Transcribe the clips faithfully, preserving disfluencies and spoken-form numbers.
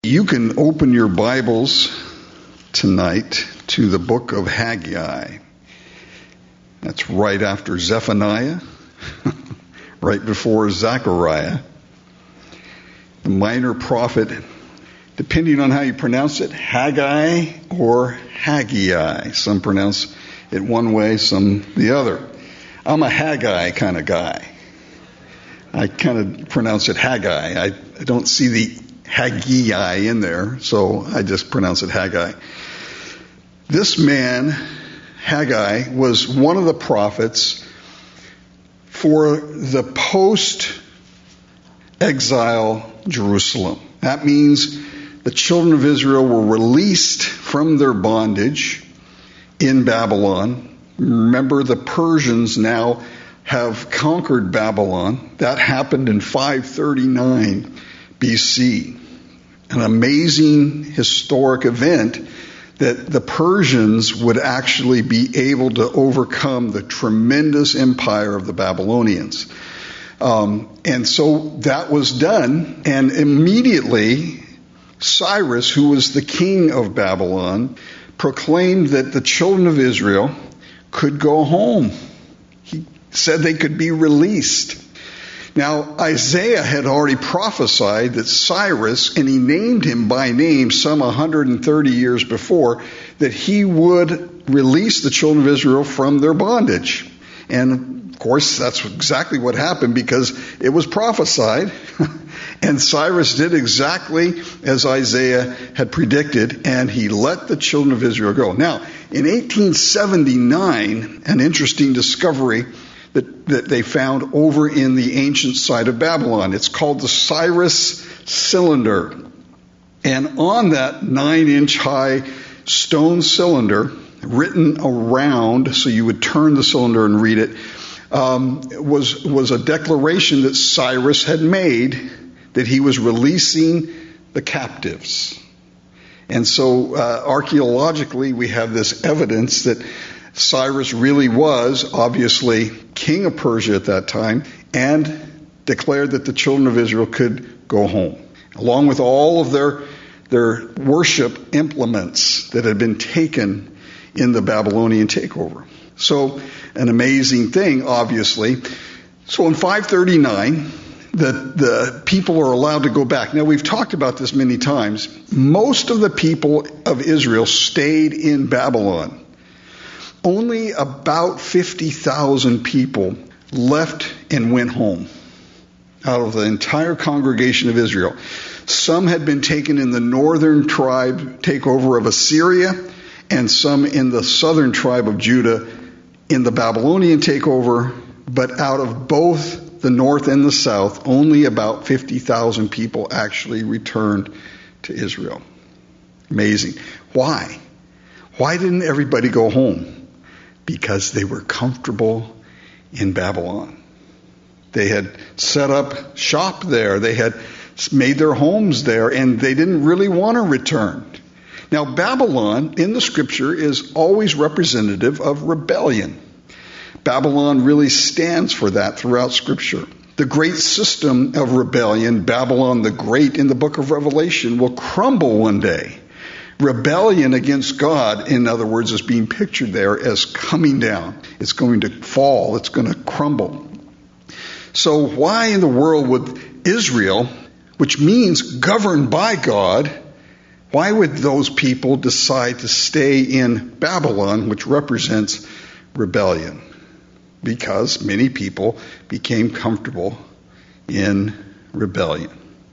You can open your Bibles tonight to the book of Haggai. That's right after Zephaniah, right before Zechariah. The minor prophet, depending on how you pronounce it, Haggai or Haggai. Some pronounce it one way, some the other. I'm a Haggai kind of guy. I kind of pronounce it Haggai. I, I don't see the Haggai in there, so I just pronounce it Haggai. This man, Haggai, was one of the prophets for the post-exile Jerusalem. That means the children of Israel were released from their bondage in Babylon. Remember, the Persians now have conquered Babylon. That happened in five thirty-nine B C. An amazing historic event that the Persians would actually be able to overcome the tremendous empire of the Babylonians. Um, and so that was done, and immediately Cyrus, who was the king of Babylon, proclaimed that the children of Israel could go home. He said they could be released. Now, Isaiah had already prophesied that Cyrus, and he named him by name some one hundred thirty years before, that he would release the children of Israel from their bondage. And, of course, that's exactly what happened because it was prophesied. And Cyrus did exactly as Isaiah had predicted, and he let the children of Israel go. Now, in eighteen seventy-nine, an interesting discovery that, that they found over in the ancient site of Babylon. It's called the Cyrus Cylinder. And on that nine-inch high stone cylinder, written around, so you would turn the cylinder and read it, um, was, was a declaration that Cyrus had made that he was releasing the captives. And so uh, archaeologically we have this evidence that Cyrus really was, obviously, king of Persia at that time, and declared that the children of Israel could go home, along with all of their, their worship implements that had been taken in the Babylonian takeover. So, an amazing thing, obviously. So in five thirty-nine, the, the people are allowed to go back. Now, we've talked about this many times. Most of the people of Israel stayed in Babylon. Only about fifty thousand people left and went home out of the entire congregation of Israel. Some had been taken in the northern tribe takeover of Assyria, and some in the southern tribe of Judah in the Babylonian takeover. But out of both the north and the south, only about fifty thousand people actually returned to Israel. Amazing. Why? Why didn't everybody go home? Because they were comfortable in Babylon. They had set up shop there. They had made their homes there, and they didn't really want to return. Now, Babylon in the scripture is always representative of rebellion. Babylon really stands for that throughout scripture. The great system of rebellion, Babylon the Great in the book of Revelation, will crumble one day. Rebellion against God, in other words, is being pictured there as coming down. It's going to fall. It's going to crumble. So why in the world would Israel, which means governed by God, why would those people decide to stay in Babylon, which represents rebellion? Because many people became comfortable in rebellion.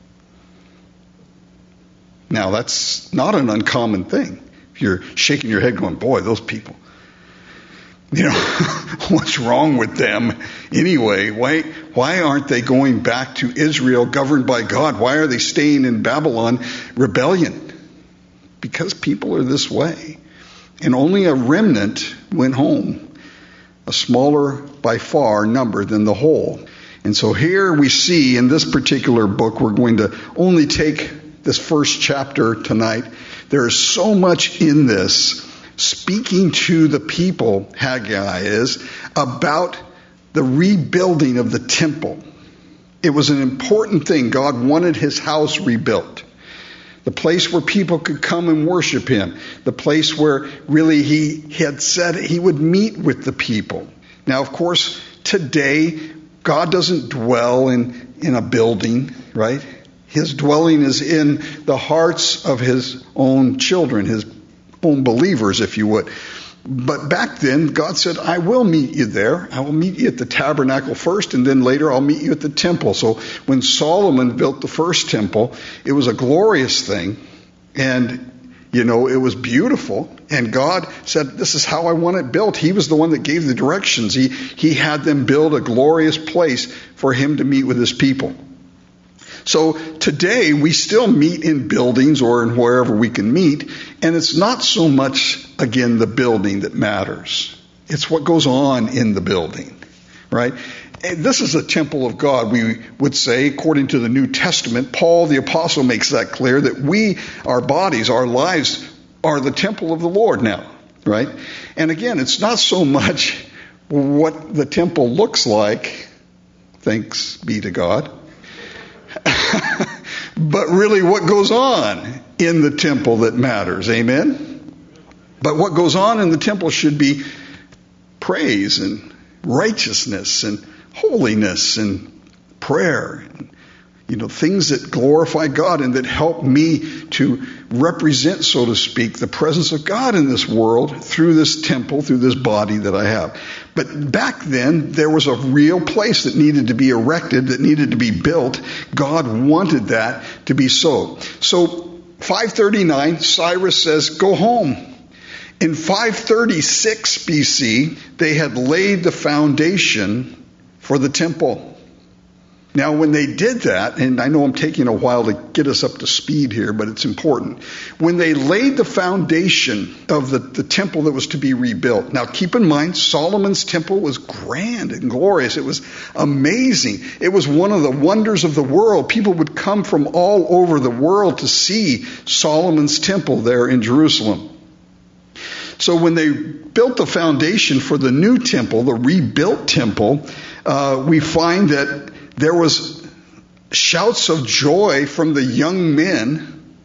Now, that's not an uncommon thing. If you're shaking your head going, boy, those people, you know, what's wrong with them anyway? Why, why aren't they going back to Israel governed by God? Why are they staying in Babylon? Rebellion. Because people are this way. And only a remnant went home. A smaller, by far, number than the whole. And so here we see in this particular book, we're going to only take this first chapter tonight. There is so much in this speaking to the people, Haggai is, about the rebuilding of the temple. It was an important thing. God wanted his house rebuilt. the place where people could come and worship him, the place where really he had said he would meet with the people. Now, of course, today, God doesn't dwell in, in a building, right? His dwelling is in the hearts of his own children, his own believers, if you would. But back then, God said, I will meet you there. I will meet you at the tabernacle first, and then later I'll meet you at the temple. So when Solomon built the first temple, it was a glorious thing. And, you know, it was beautiful. And God said, this is how I want it built. He was the one that gave the directions. He, he had them build a glorious place for him to meet with his people. So today we still meet in buildings or in wherever we can meet, and it's not so much, again, the building that matters. It's what goes on in the building, right? And this is a temple of God, we would say, according to the New Testament. Paul the Apostle makes that clear, that we, our bodies, our lives, are the temple of the Lord now, right? And again, it's not so much what the temple looks like, thanks be to God, but really what goes on in the temple that matters. Amen? But what goes on in the temple should be praise and righteousness and holiness and prayer. And, you know, things that glorify God and that help me to represent, so to speak, the presence of God in this world through this temple, through this body that I have. But back then, there was a real place that needed to be erected, that needed to be built. God wanted that to be so. So, five thirty-nine, Cyrus says, go home. In five thirty-six B C, they had laid the foundation for the temple. Now, when they did that, and I know I'm taking a while to get us up to speed here, but it's important. When they laid the foundation of the, the temple that was to be rebuilt. Now, keep in mind, Solomon's temple was grand and glorious. It was amazing. It was one of the wonders of the world. People would come from all over the world to see Solomon's temple there in Jerusalem. So when they built the foundation for the new temple, the rebuilt temple, uh, we find that there was shouts of joy from the young men,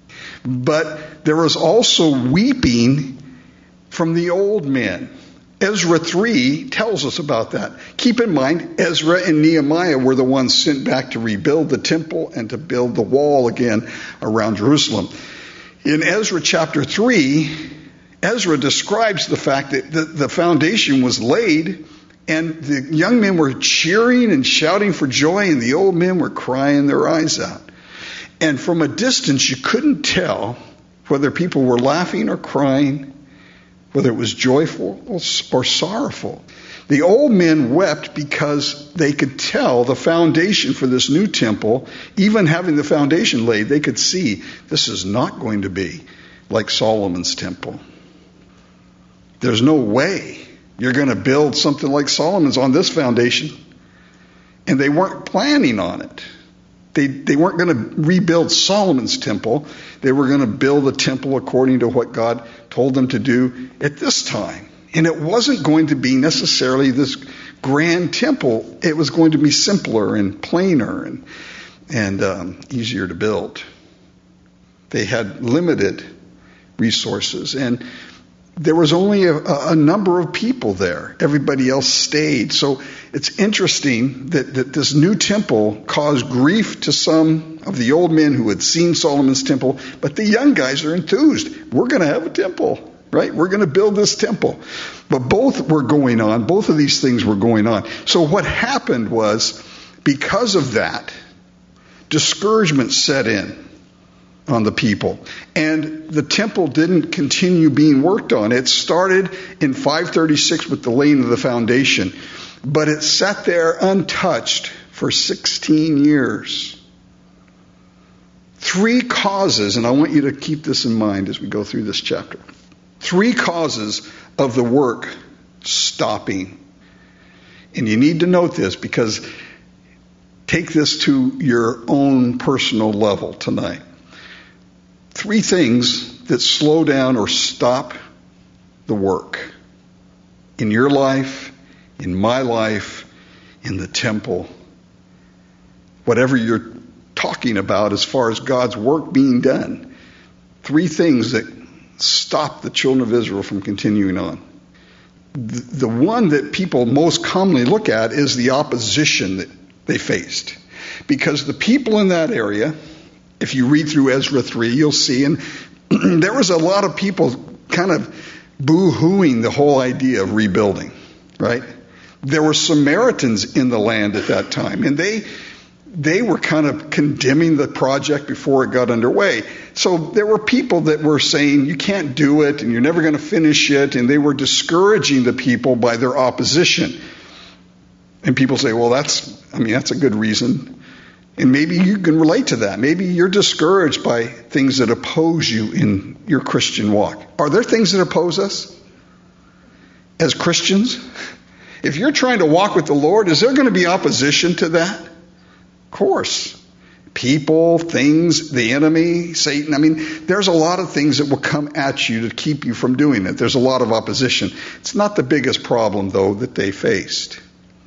but there was also weeping from the old men. Ezra three tells us about that. Keep in mind, Ezra and Nehemiah were the ones sent back to rebuild the temple and to build the wall again around Jerusalem. In Ezra chapter three, Ezra describes the fact that the, the foundation was laid, and the young men were cheering and shouting for joy, and the old men were crying their eyes out. And from a distance, you couldn't tell whether people were laughing or crying, whether it was joyful or sorrowful. The old men wept because they could tell the foundation for this new temple, even having the foundation laid, they could see this is not going to be like Solomon's temple. There's no way you're going to build something like Solomon's on this foundation. And they weren't planning on it. They, they weren't going to rebuild Solomon's temple. They were going to build a temple according to what God told them to do at this time. And it wasn't going to be necessarily this grand temple. It was going to be simpler and plainer and, and um, easier to build. They had limited resources. And there was only a, a number of people there. Everybody else stayed. So it's interesting that, that this new temple caused grief to some of the old men who had seen Solomon's temple, but the young guys are enthused. We're going to have a temple, right? We're going to build this temple. But both were going on. Both of these things were going on. So what happened was, because of that, discouragement set in on the people. And the temple didn't continue being worked on. It started in five thirty-six with the laying of the foundation, but it sat there untouched for sixteen years. Three causes, and I want you to keep this in mind as we go through this chapter. Three causes of the work stopping. And you need to note this, because take this to your own personal level tonight. Three things that slow down or stop the work in your life, in my life, in the temple, whatever you're talking about as far as God's work being done. Three things that stop the children of Israel from continuing on. The, the one that people most commonly look at is the opposition that they faced. Because the people in that area, if you read through Ezra three, you'll see, and there was a lot of people kind of boo-hooing the whole idea of rebuilding, right? There were Samaritans in the land at that time, and they they were kind of condemning the project before it got underway. So there were people that were saying, you can't do it, and you're never going to finish it, and they were discouraging the people by their opposition. And people say, well, that's, I mean, that's a good reason. And maybe you can relate to that. Maybe you're discouraged by things that oppose you in your Christian walk. Are there things that oppose us as Christians? If you're trying to walk with the Lord, is there going to be opposition to that? Of course. People, things, the enemy, Satan. I mean, there's a lot of things that will come at you to keep you from doing it. There's a lot of opposition. It's not the biggest problem, though, that they faced.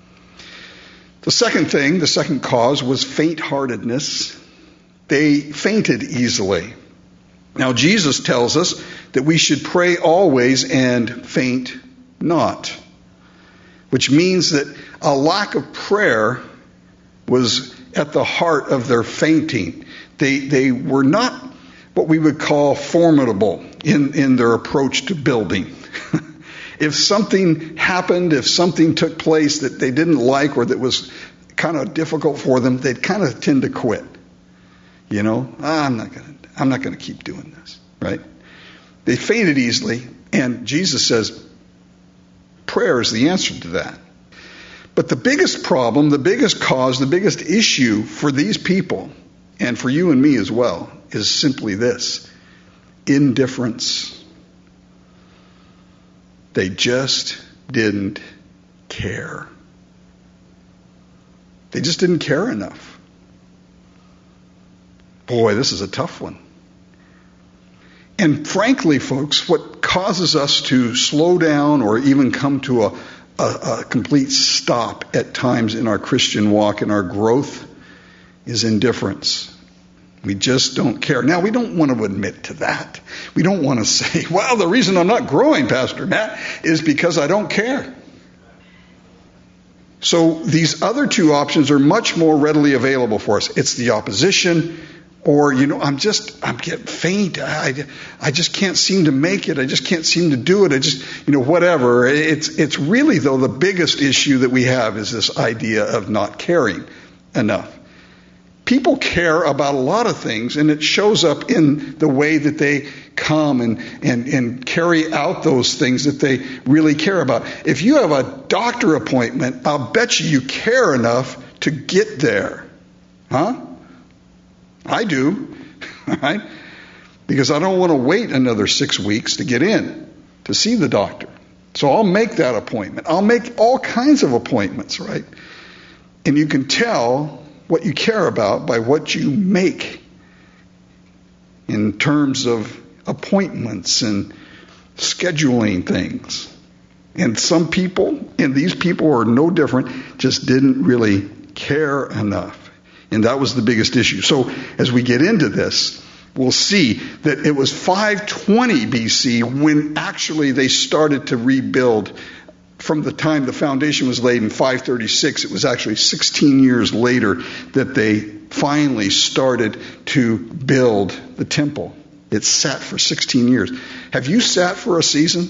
The second thing, the second cause, was faint-heartedness. They fainted easily. Now, Jesus tells us that we should pray always and faint not, which means that a lack of prayer was at the heart of their fainting. They they were not what we would call formidable in, in their approach to building. If something happened, if something took place that they didn't like or that was kind of difficult for them, they'd kind of tend to quit. You know, ah, I'm not going to I'm not going to keep doing this, right? They fainted easily, and Jesus says prayer is the answer to that. But the biggest problem, the biggest cause, the biggest issue for these people, and for you and me as well, is simply this: indifference. They just didn't care. They just didn't care enough. Boy, this is a tough one. And frankly, folks, what causes us to slow down or even come to a A, a complete stop at times in our Christian walk and our growth is indifference. We just don't care. Now, we don't want to admit to that. We don't want to say, well, the reason I'm not growing, Pastor Matt, is because I don't care. So these other two options are much more readily available for us. It's the opposition, or, you know, I'm just, I'm getting faint. I, I just can't seem to make it. I just can't seem to do it. I just, you know, whatever. It's, it's really, though, the biggest issue that we have is this idea of not caring enough. People care about a lot of things, and it shows up in the way that they come and, and, and carry out those things that they really care about. If you have a doctor appointment, I'll bet you you care enough to get there. Huh? I do, right? Because I don't want to wait another six weeks to get in to see the doctor. So I'll make that appointment. I'll make all kinds of appointments, right? And you can tell what you care about by what you make in terms of appointments and scheduling things. And some people, and these people are no different, just didn't really care enough. And that was the biggest issue. So as we get into this, we'll see that it was five twenty B C when actually they started to rebuild. From the time the foundation was laid in five thirty-six, it was actually sixteen years later that they finally started to build the temple. It sat for sixteen years. Have you sat for a season?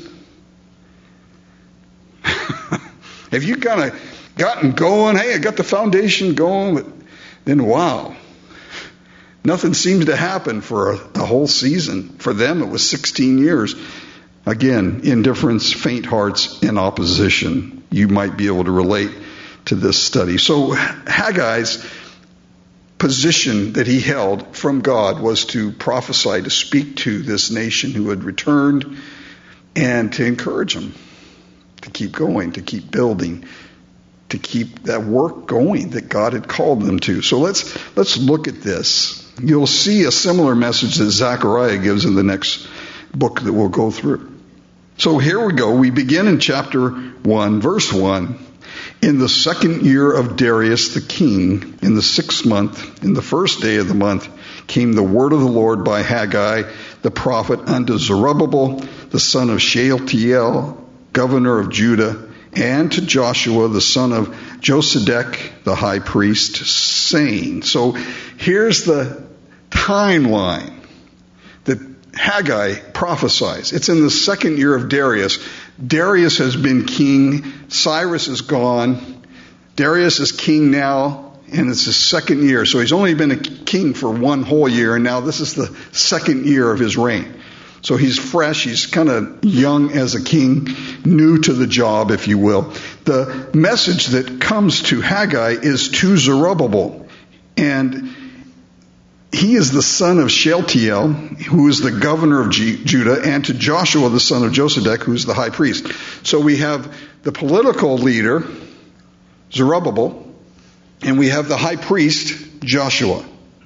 Have you kind of gotten going? Hey, I got the foundation going, but then wow, nothing seems to happen for a, a whole season. For them, it was sixteen years. Again, indifference, faint hearts, and opposition. You might be able to relate to this study. So Haggai's position that he held from God was to prophesy, to speak to this nation who had returned, and to encourage them to keep going, to keep building, to keep that work going that God had called them to. So let's let's look at this. You'll see a similar message that Zechariah gives in the next book that we'll go through. So here we go. We begin in chapter one, verse one. In the second year of Darius the king, in the sixth month, in the first day of the month, came the word of the Lord by Haggai the prophet unto Zerubbabel, the son of Shealtiel, governor of Judah, and to Joshua, the son of Josedek, the high priest, saying. So here's the timeline that Haggai prophesies. It's in the second year of Darius. Darius has been king. Cyrus is gone. Darius is king now, and it's his second year. So he's only been a king for one whole year, and now this is the second year of his reign. So he's fresh. He's kind of young as a king, new to the job, if you will. The message that comes to Haggai is to Zerubbabel, and he is the son of Shealtiel, who is the governor of G- Judah, and to Joshua, the son of Josedek, who is the high priest. So we have the political leader, Zerubbabel, and we have the high priest, Joshua.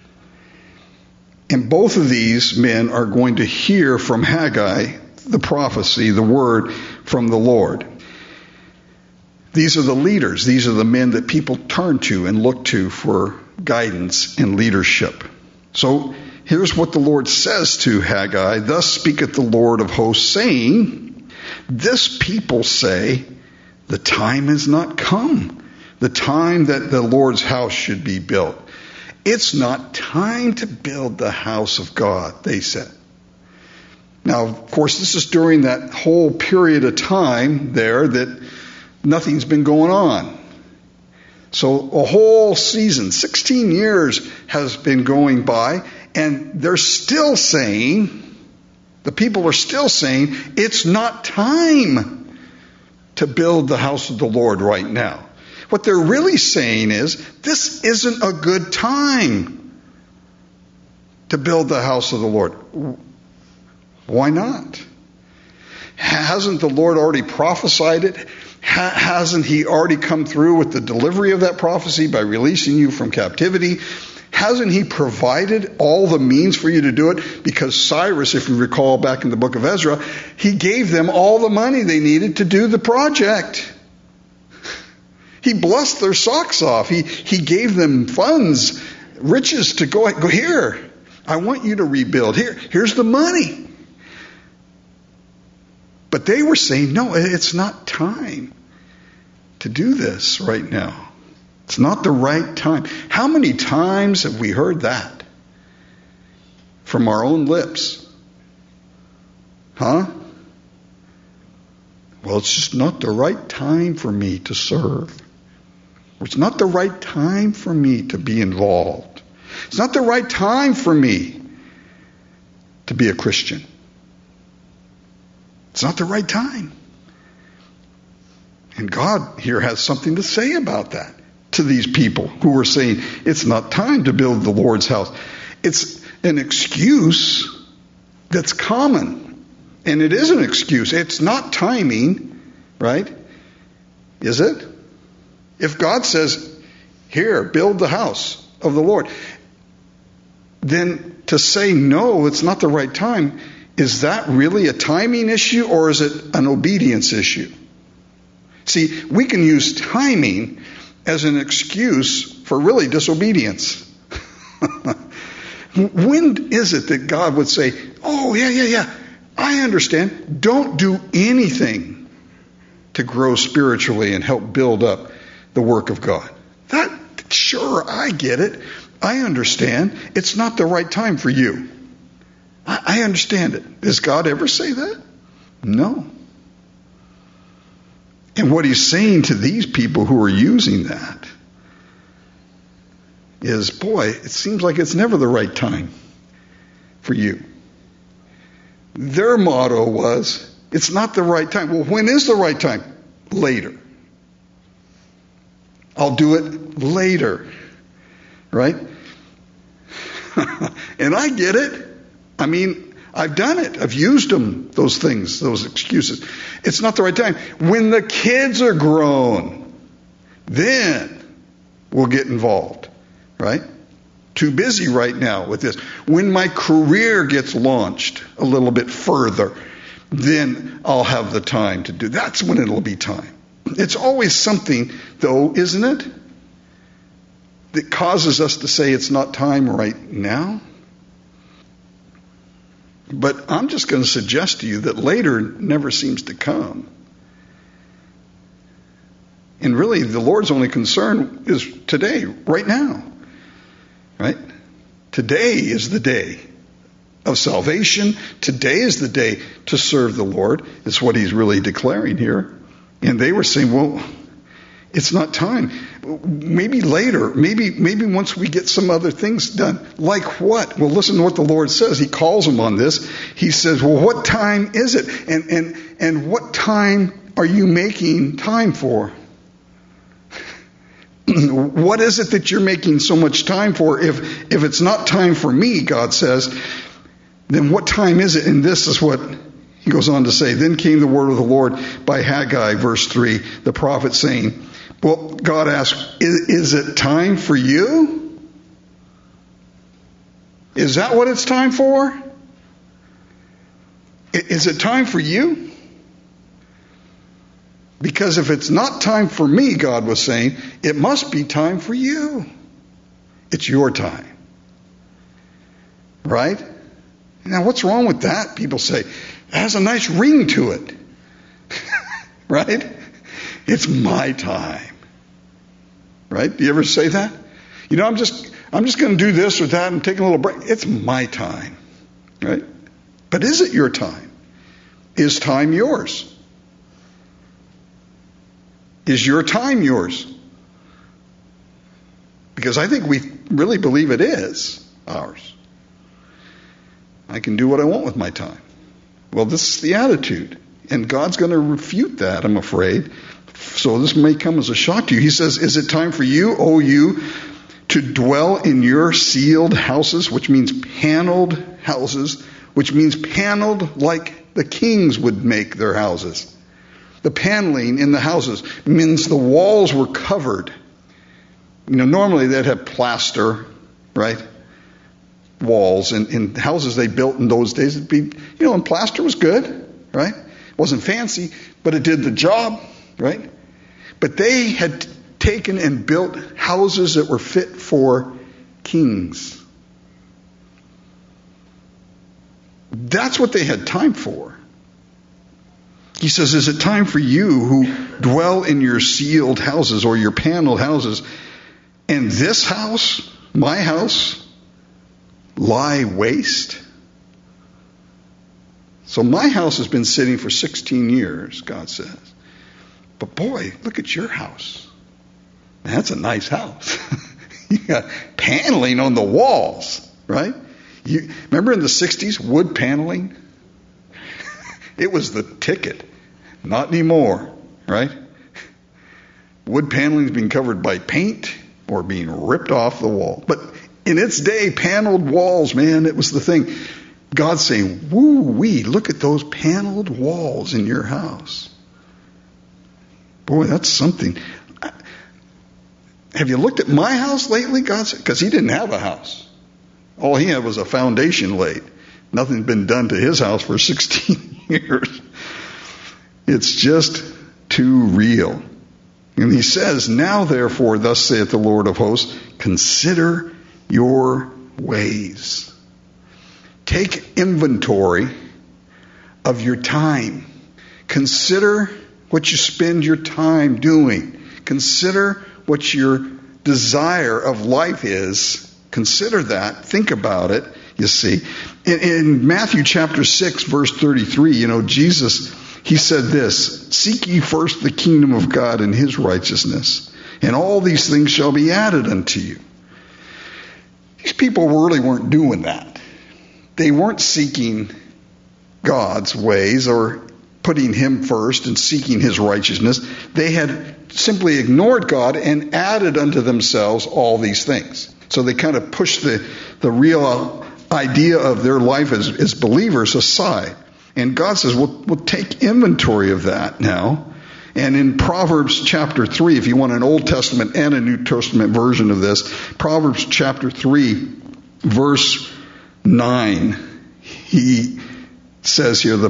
And both of these men are going to hear from Haggai the prophecy, the word from the Lord. These are the leaders. These are the men that people turn to and look to for guidance and leadership. So here's what the Lord says to Haggai. Thus speaketh the Lord of hosts, saying, this people say, the time has not come, the time that the Lord's house should be built. It's not time to build the house of God, they said. Now, of course, this is during that whole period of time there that nothing's been going on. So a whole season, sixteen years has been going by, and they're still saying, the people are still saying, it's not time to build the house of the Lord right now. What they're really saying is, this isn't a good time to build the house of the Lord. Why not? Hasn't the Lord already prophesied it? Ha- hasn't he already come through with the delivery of that prophecy by releasing you from captivity? Hasn't he provided all the means for you to do it? Because Cyrus, if you recall back in the book of Ezra, he gave them all the money they needed to do the project. He blessed their socks off. He he gave them funds, riches to go, go here. I want you to rebuild. Here, here's the money. But they were saying, no, it's not time to do this right now. It's not the right time. How many times have we heard that from our own lips? Huh? Well, it's just not the right time for me to serve. It's not the right time for me to be involved. It's not the right time for me to be a Christian. It's not the right time. And God here has something to say about that to these people who are saying it's not time to build the Lord's house. It's an excuse that's common. And it is an excuse. It's not timing, right? Is it? If God says, here, build the house of the Lord, then to say no, it's not the right time, is that really a timing issue or is it an obedience issue? See, we can use timing as an excuse for really disobedience. When is it that God would say, oh, yeah, yeah, yeah, I understand. Don't do anything to grow spiritually and help build up the work of God. That, sure, I get it. I understand. It's not the right time for you. I, I understand it. Does God ever say that? No. And what he's saying to these people who are using that is, boy, it seems like it's never the right time for you. Their motto was, it's not the right time. Well, when is the right time? Later. I'll do it later. Right? And I get it. I mean, I've done it. I've used them, those things, those excuses. It's not the right time. When the kids are grown, then we'll get involved. Right? Too busy right now with this. When my career gets launched a little bit further, then I'll have the time to do. That's when it'll be time. It's always something, though, isn't it, that causes us to say it's not time right now. But I'm just going to suggest to you that later never seems to come. And really, the Lord's only concern is today, right now. Right? Today is the day of salvation. Today is the day to serve the Lord. It's what he's really declaring here. And they were saying, well, it's not time. Maybe later. Maybe maybe once we get some other things done. Like what? Well, listen to what the Lord says. He calls them on this. He says, well, what time is it? And and and what time are you making time for? What is it that you're making so much time for? If if it's not time for me, God says, then what time is it? And this is what he goes on to say. Then came the word of the Lord by Haggai, verse three, the prophet saying, well, God asked, is, is it time for you? Is that what it's time for? Is it time for you? Because if it's not time for me, God was saying, it must be time for you. It's your time. Right? Now, what's wrong with that? People say, it has a nice ring to it. Right? It's my time. Right? Do you ever say that? You know, I'm just I'm just going to do this or that and take a little break. It's my time. Right? But is it your time? Is time yours? Is your time yours? Because I think we really believe it is ours. I can do what I want with my time. Well, this is the attitude. And God's going to refute that, I'm afraid. So this may come as a shock to you. He says, is it time for you, O you, to dwell in your sealed houses, which means paneled houses, which means paneled like the kings would make their houses. The paneling in the houses means the walls were covered. You know, normally they'd have plaster, right? Walls. And in houses they built in those days, it'd be, you know, and plaster was good, right? It wasn't fancy, but it did the job, right? But they had taken and built houses that were fit for kings. That's what they had time for. He says, is it time for you who dwell in your sealed houses or your paneled houses, and this house, my house, lie waste? So my house has been sitting for sixteen years, God says. But boy, look at your house. That's a nice house. You got paneling on the walls, right? You remember in the sixties, wood paneling? It was the ticket. Not anymore, right? Wood paneling is being covered by paint or being ripped off the wall. But in its day, paneled walls, man, it was the thing. God's saying, woo-wee, look at those paneled walls in your house. Boy, that's something. Have you looked at my house lately? God said, because he didn't have a house. All he had was a foundation laid. Nothing's been done to his house for sixteen years. It's just too real. And he says, now therefore, thus saith the Lord of hosts, consider your ways. Take inventory of your time. Consider what you spend your time doing. Consider what your desire of life is. Consider that. Think about it, you see. In, in Matthew chapter six, verse thirty-three, you know, Jesus, he said this, seek ye first the kingdom of God and his righteousness, and all these things shall be added unto you. These people really weren't doing that. They weren't seeking God's ways or putting him first and seeking his righteousness. They had simply ignored God and added unto themselves all these things. So they kind of pushed the, the real idea of their life as, as believers aside. And God says, we'll, we'll take inventory of that now. And in Proverbs chapter three, if you want an Old Testament and a New Testament version of this, Proverbs chapter three, verse nine, he says here, the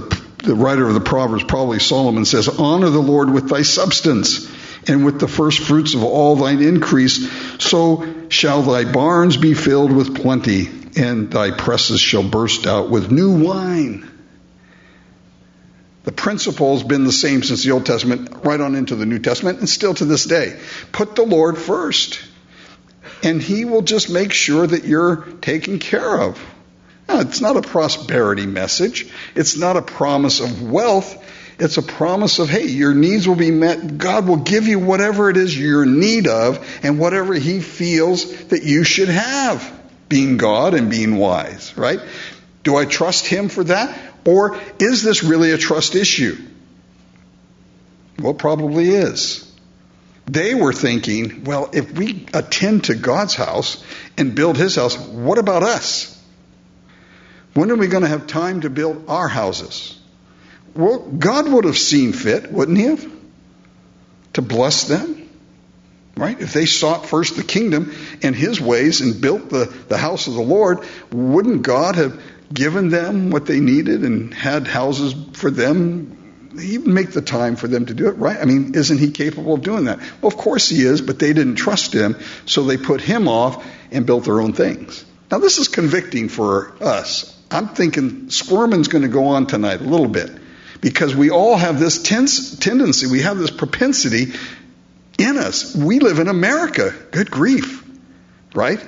the writer of the Proverbs, probably Solomon, says, honor the Lord with thy substance and with the first fruits of all thine increase. So shall thy barns be filled with plenty, and thy presses shall burst out with new wine. The principle has been the same since the Old Testament, right on into the New Testament, and still to this day. Put the Lord first, and he will just make sure that you're taken care of. Now, it's not a prosperity message. It's not a promise of wealth. It's a promise of, hey, your needs will be met. God will give you whatever it is you're in need of and whatever he feels that you should have, being God and being wise, right? Do I trust him for that? Or is this really a trust issue? Well, it probably is. They were thinking, well, if we attend to God's house and build his house, what about us? When are we going to have time to build our houses? Well, God would have seen fit, wouldn't he have? To bless them, right? If they sought first the kingdom and his ways and built the, the house of the Lord, wouldn't God have given them what they needed and had houses for them? He would make the time for them to do it, right? I mean, isn't he capable of doing that? Well, of course he is, but they didn't trust him, so they put him off and built their own things. Now, this is convicting for us. I'm thinking Squirming's going to go on tonight a little bit, because we all have this tens- tendency, we have this propensity in us. We live in America. Good grief, right?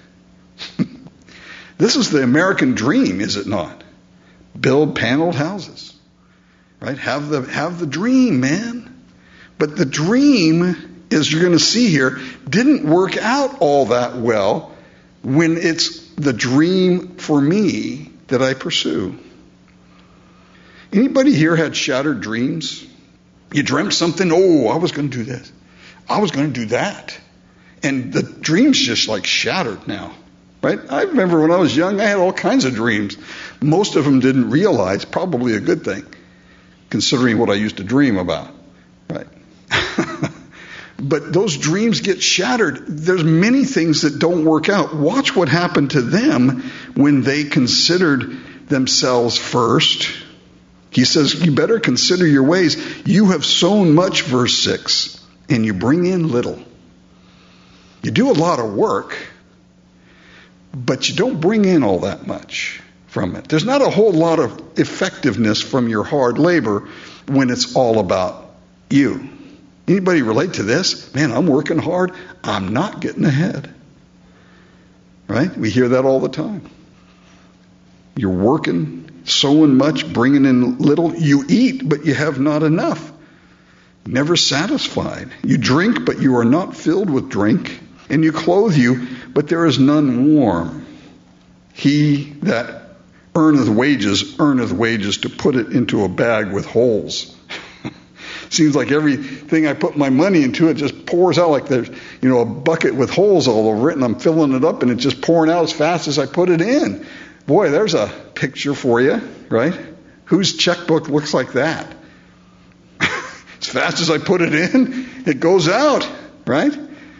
This is the American dream, is it not? Build paneled houses, right? Have the have the dream, man. But the dream, as you're going to see here, didn't work out all that well when it's the dream for me that I pursue. Anybody here had shattered dreams? You dreamt something, oh, I was going to do this. I was going to do that. And the dream's just like shattered now. Right? I remember when I was young, I had all kinds of dreams. Most of them didn't realize, probably a good thing, considering what I used to dream about. Right? But those dreams get shattered. There's many things that don't work out. Watch what happened to them when they considered themselves first. He says, you better consider your ways. You have sown much, verse six, and you bring in little. You do a lot of work, but you don't bring in all that much from it. There's not a whole lot of effectiveness from your hard labor when it's all about you. Anybody relate to this? Man, I'm working hard. I'm not getting ahead. Right? We hear that all the time. You're working, sowing much, bringing in little. You eat, but you have not enough. Never satisfied. You drink, but you are not filled with drink. And you clothe you, but there is none warm. He that earneth wages, earneth wages to put it into a bag with holes. Seems like everything I put my money into, it just pours out like there's, you know, a bucket with holes all over it, and I'm filling it up, and it's just pouring out as fast as I put it in. Boy, there's a picture for you, right? Whose checkbook looks like that? As fast as I put it in, it goes out, right?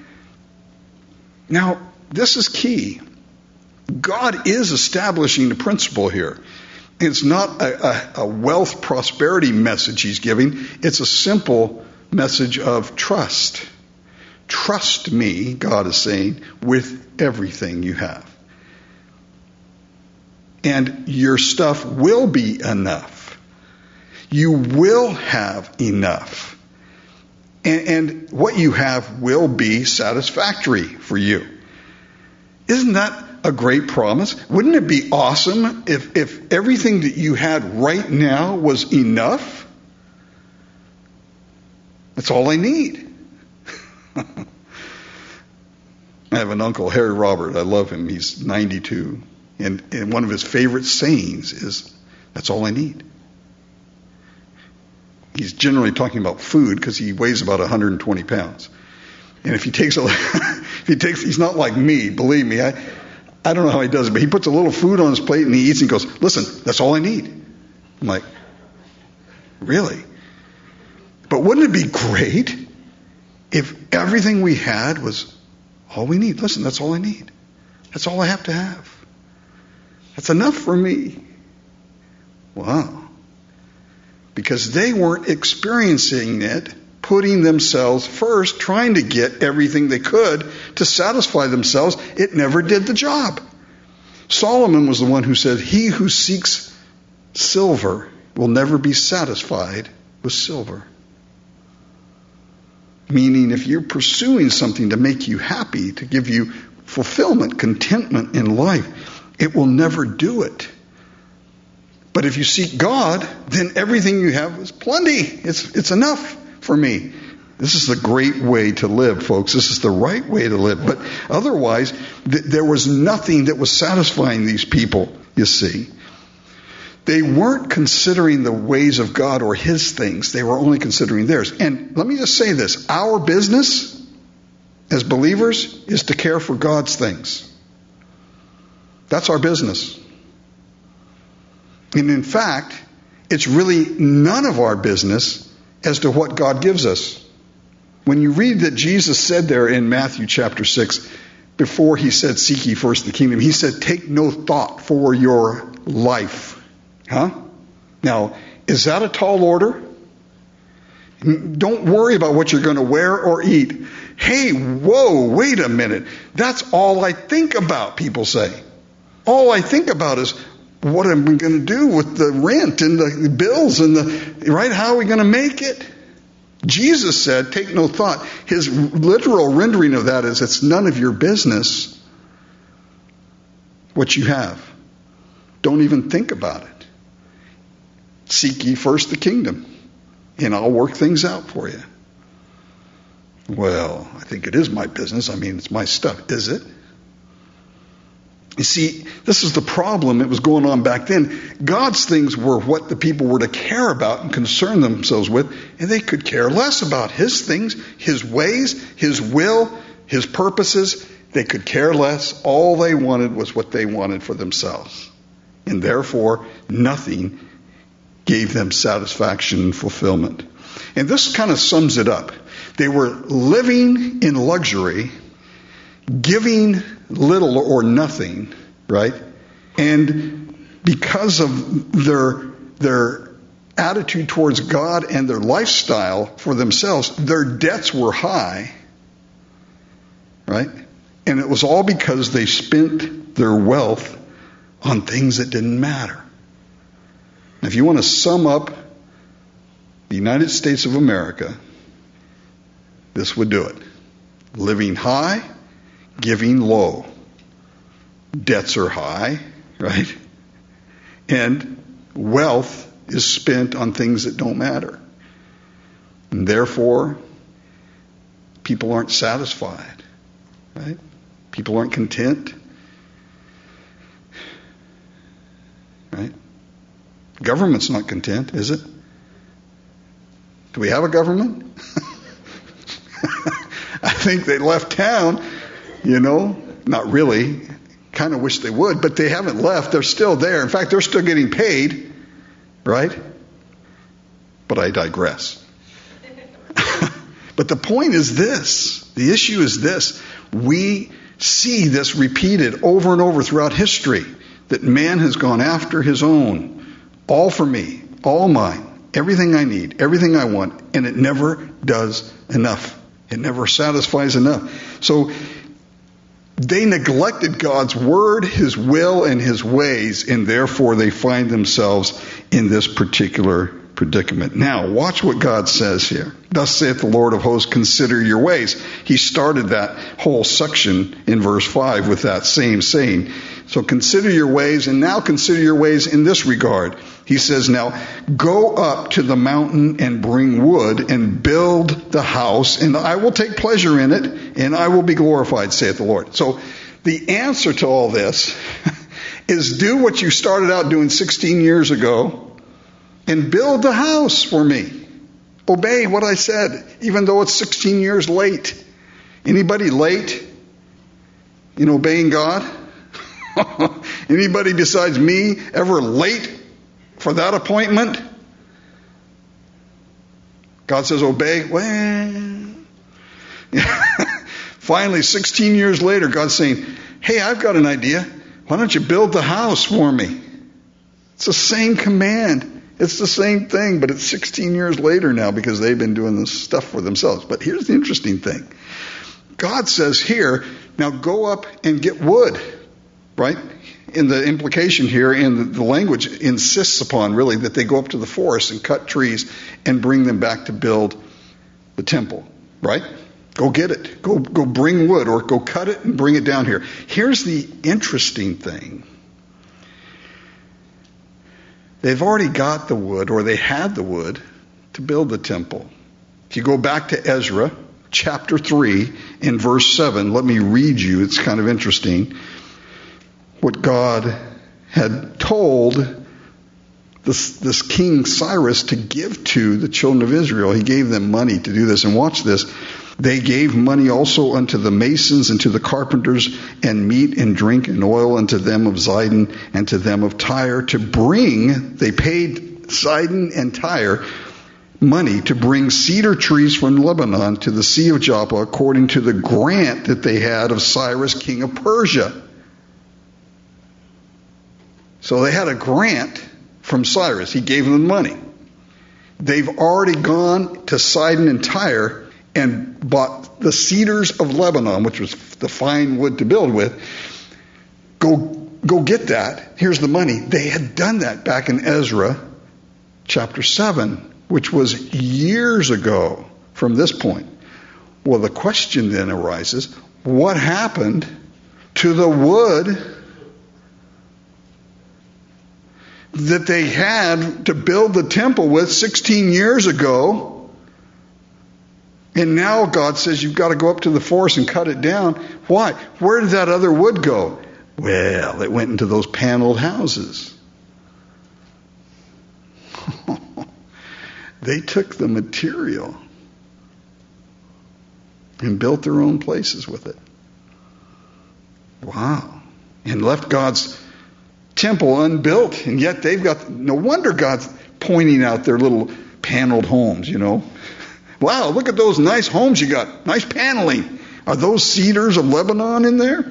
Now, this is key. God is establishing the principle here. It's not a, a, a wealth prosperity message he's giving. It's a simple message of trust. Trust me, God is saying, with everything you have. And your stuff will be enough. You will have enough. And, and what you have will be satisfactory for you. Isn't that a great promise? Wouldn't it be awesome if, if everything that you had right now was enough? That's all I need. I have an uncle, Harry Robert. I love him. He's ninety-two. And, and one of his favorite sayings is, that's all I need. He's generally talking about food because he weighs about one hundred twenty pounds. And if he takes a, if he takes, he's not like me, believe me. I, I don't know how he does it, but he puts a little food on his plate and he eats and goes, listen, that's all I need. I'm like, really? But wouldn't it be great if everything we had was all we need? Listen, that's all I need. That's all I have to have. That's enough for me. Wow. because they weren't experiencing it, putting themselves first, trying to get everything they could to satisfy themselves. It never did the job. Solomon was the one who said, he who seeks silver will never be satisfied with silver. Meaning, if you're pursuing something to make you happy, to give you fulfillment, contentment in life, it will never do it. But if you seek God, then everything you have is plenty. It's, it's enough for me. This is the great way to live, folks. This is the right way to live. But otherwise, th- there was nothing that was satisfying these people, you see. They weren't considering the ways of God or His things. They were only considering theirs. And let me just say this. Our business as believers is to care for God's things. That's our business. And in fact, it's really none of our business as to what God gives us. When you read that Jesus said there in Matthew chapter six, before He said, seek ye first the kingdom, He said, take no thought for your life. Huh? Now, is that a tall order? Don't worry about what you're going to wear or eat. Hey, whoa, wait a minute. That's all I think about, people say. All I think about is, what am I going to do with the rent and the bills and the, right? How are we going to make it? Jesus said, take no thought. His literal rendering of that is, it's none of your business what you have. Don't even think about it. Seek ye first the kingdom, and I'll work things out for you. Well, I think it is my business. I mean, it's my stuff. Is it? You see, this is the problem that was going on back then. God's things were what the people were to care about and concern themselves with, and they could care less about His things, His ways, His will, His purposes. They could care less. All they wanted was what they wanted for themselves. And therefore, nothing gave them satisfaction and fulfillment. And this kind of sums it up. They were living in luxury, giving little or nothing, right? And because of their their attitude towards God and their lifestyle for themselves, their debts were high, right? And it was all because they spent their wealth on things that didn't matter. If you want to sum up the United States of America, this would do it. Living high, giving low. Debts are high, right? And wealth is spent on things that don't matter. And therefore, people aren't satisfied, right? People aren't content, right? Government's not content, is it? Do we have a government? I think they left town, you know. Not really. Kind of wish they would, but they haven't left. They're still there. In fact, they're still getting paid, right? But I digress. But the point is this. The issue is this. We see this repeated over and over throughout history, that man has gone after his own. All for me, all mine, everything I need, everything I want, and it never does enough. It never satisfies enough. So they neglected God's word, His will, and His ways, and therefore they find themselves in this particular predicament. Now, watch what God says here. Thus saith the Lord of hosts, consider your ways. He started that whole section in verse five with that same saying. So consider your ways, and now consider your ways in this regard. He says now, go up to the mountain and bring wood and build the house, and I will take pleasure in it, and I will be glorified, saith the Lord. So the answer to all this is do what you started out doing sixteen years ago and build the house for me. Obey what I said, even though it's sixteen years late. Anybody late in obeying God? Anybody besides me ever late for that appointment? God says obey. Well, finally, sixteen years later, God's saying, hey, I've got an idea. Why don't you build the house for me? It's the same command. It's the same thing, but it's sixteen years later now because they've been doing this stuff for themselves. But here's the interesting thing. God says here, now go up and get wood, right? In the implication here, in the language insists upon really that they go up to the forest and cut trees and bring them back to build the temple, right? Go get it. Go, go bring wood or go cut it and bring it down here. Here's the interesting thing. They've already got the wood, or they had the wood, to build the temple. If you go back to Ezra, chapter three, in verse seven, let me read you, it's kind of interesting, what God had told this, this King Cyrus to give to the children of Israel. He gave them money to do this. And watch this. They gave money also unto the masons and to the carpenters, and meat and drink and oil unto them of Zidon and to them of Tyre to bring, they paid Sidon and Tyre money to bring cedar trees from Lebanon to the Sea of Joppa according to the grant that they had of Cyrus, king of Persia. So they had a grant from Cyrus. He gave them money. They've already gone to Sidon and Tyre and bought the cedars of Lebanon, which was the fine wood to build with. Go, go get that. Here's the money. They had done that back in Ezra chapter seven, which was years ago from this point. Well, the question then arises, what happened to the wood that they had to build the temple with sixteen years ago? And now God says you've got to go up to the forest and cut it down. Why? Where did that other wood go? Well, it went into those paneled houses. They took the material and built their own places with it. Wow. And left God's temple unbuilt. And yet they've got, no wonder God's pointing out their little paneled homes, you know. Wow, look at those nice homes you got. Nice paneling. Are those cedars of Lebanon in there?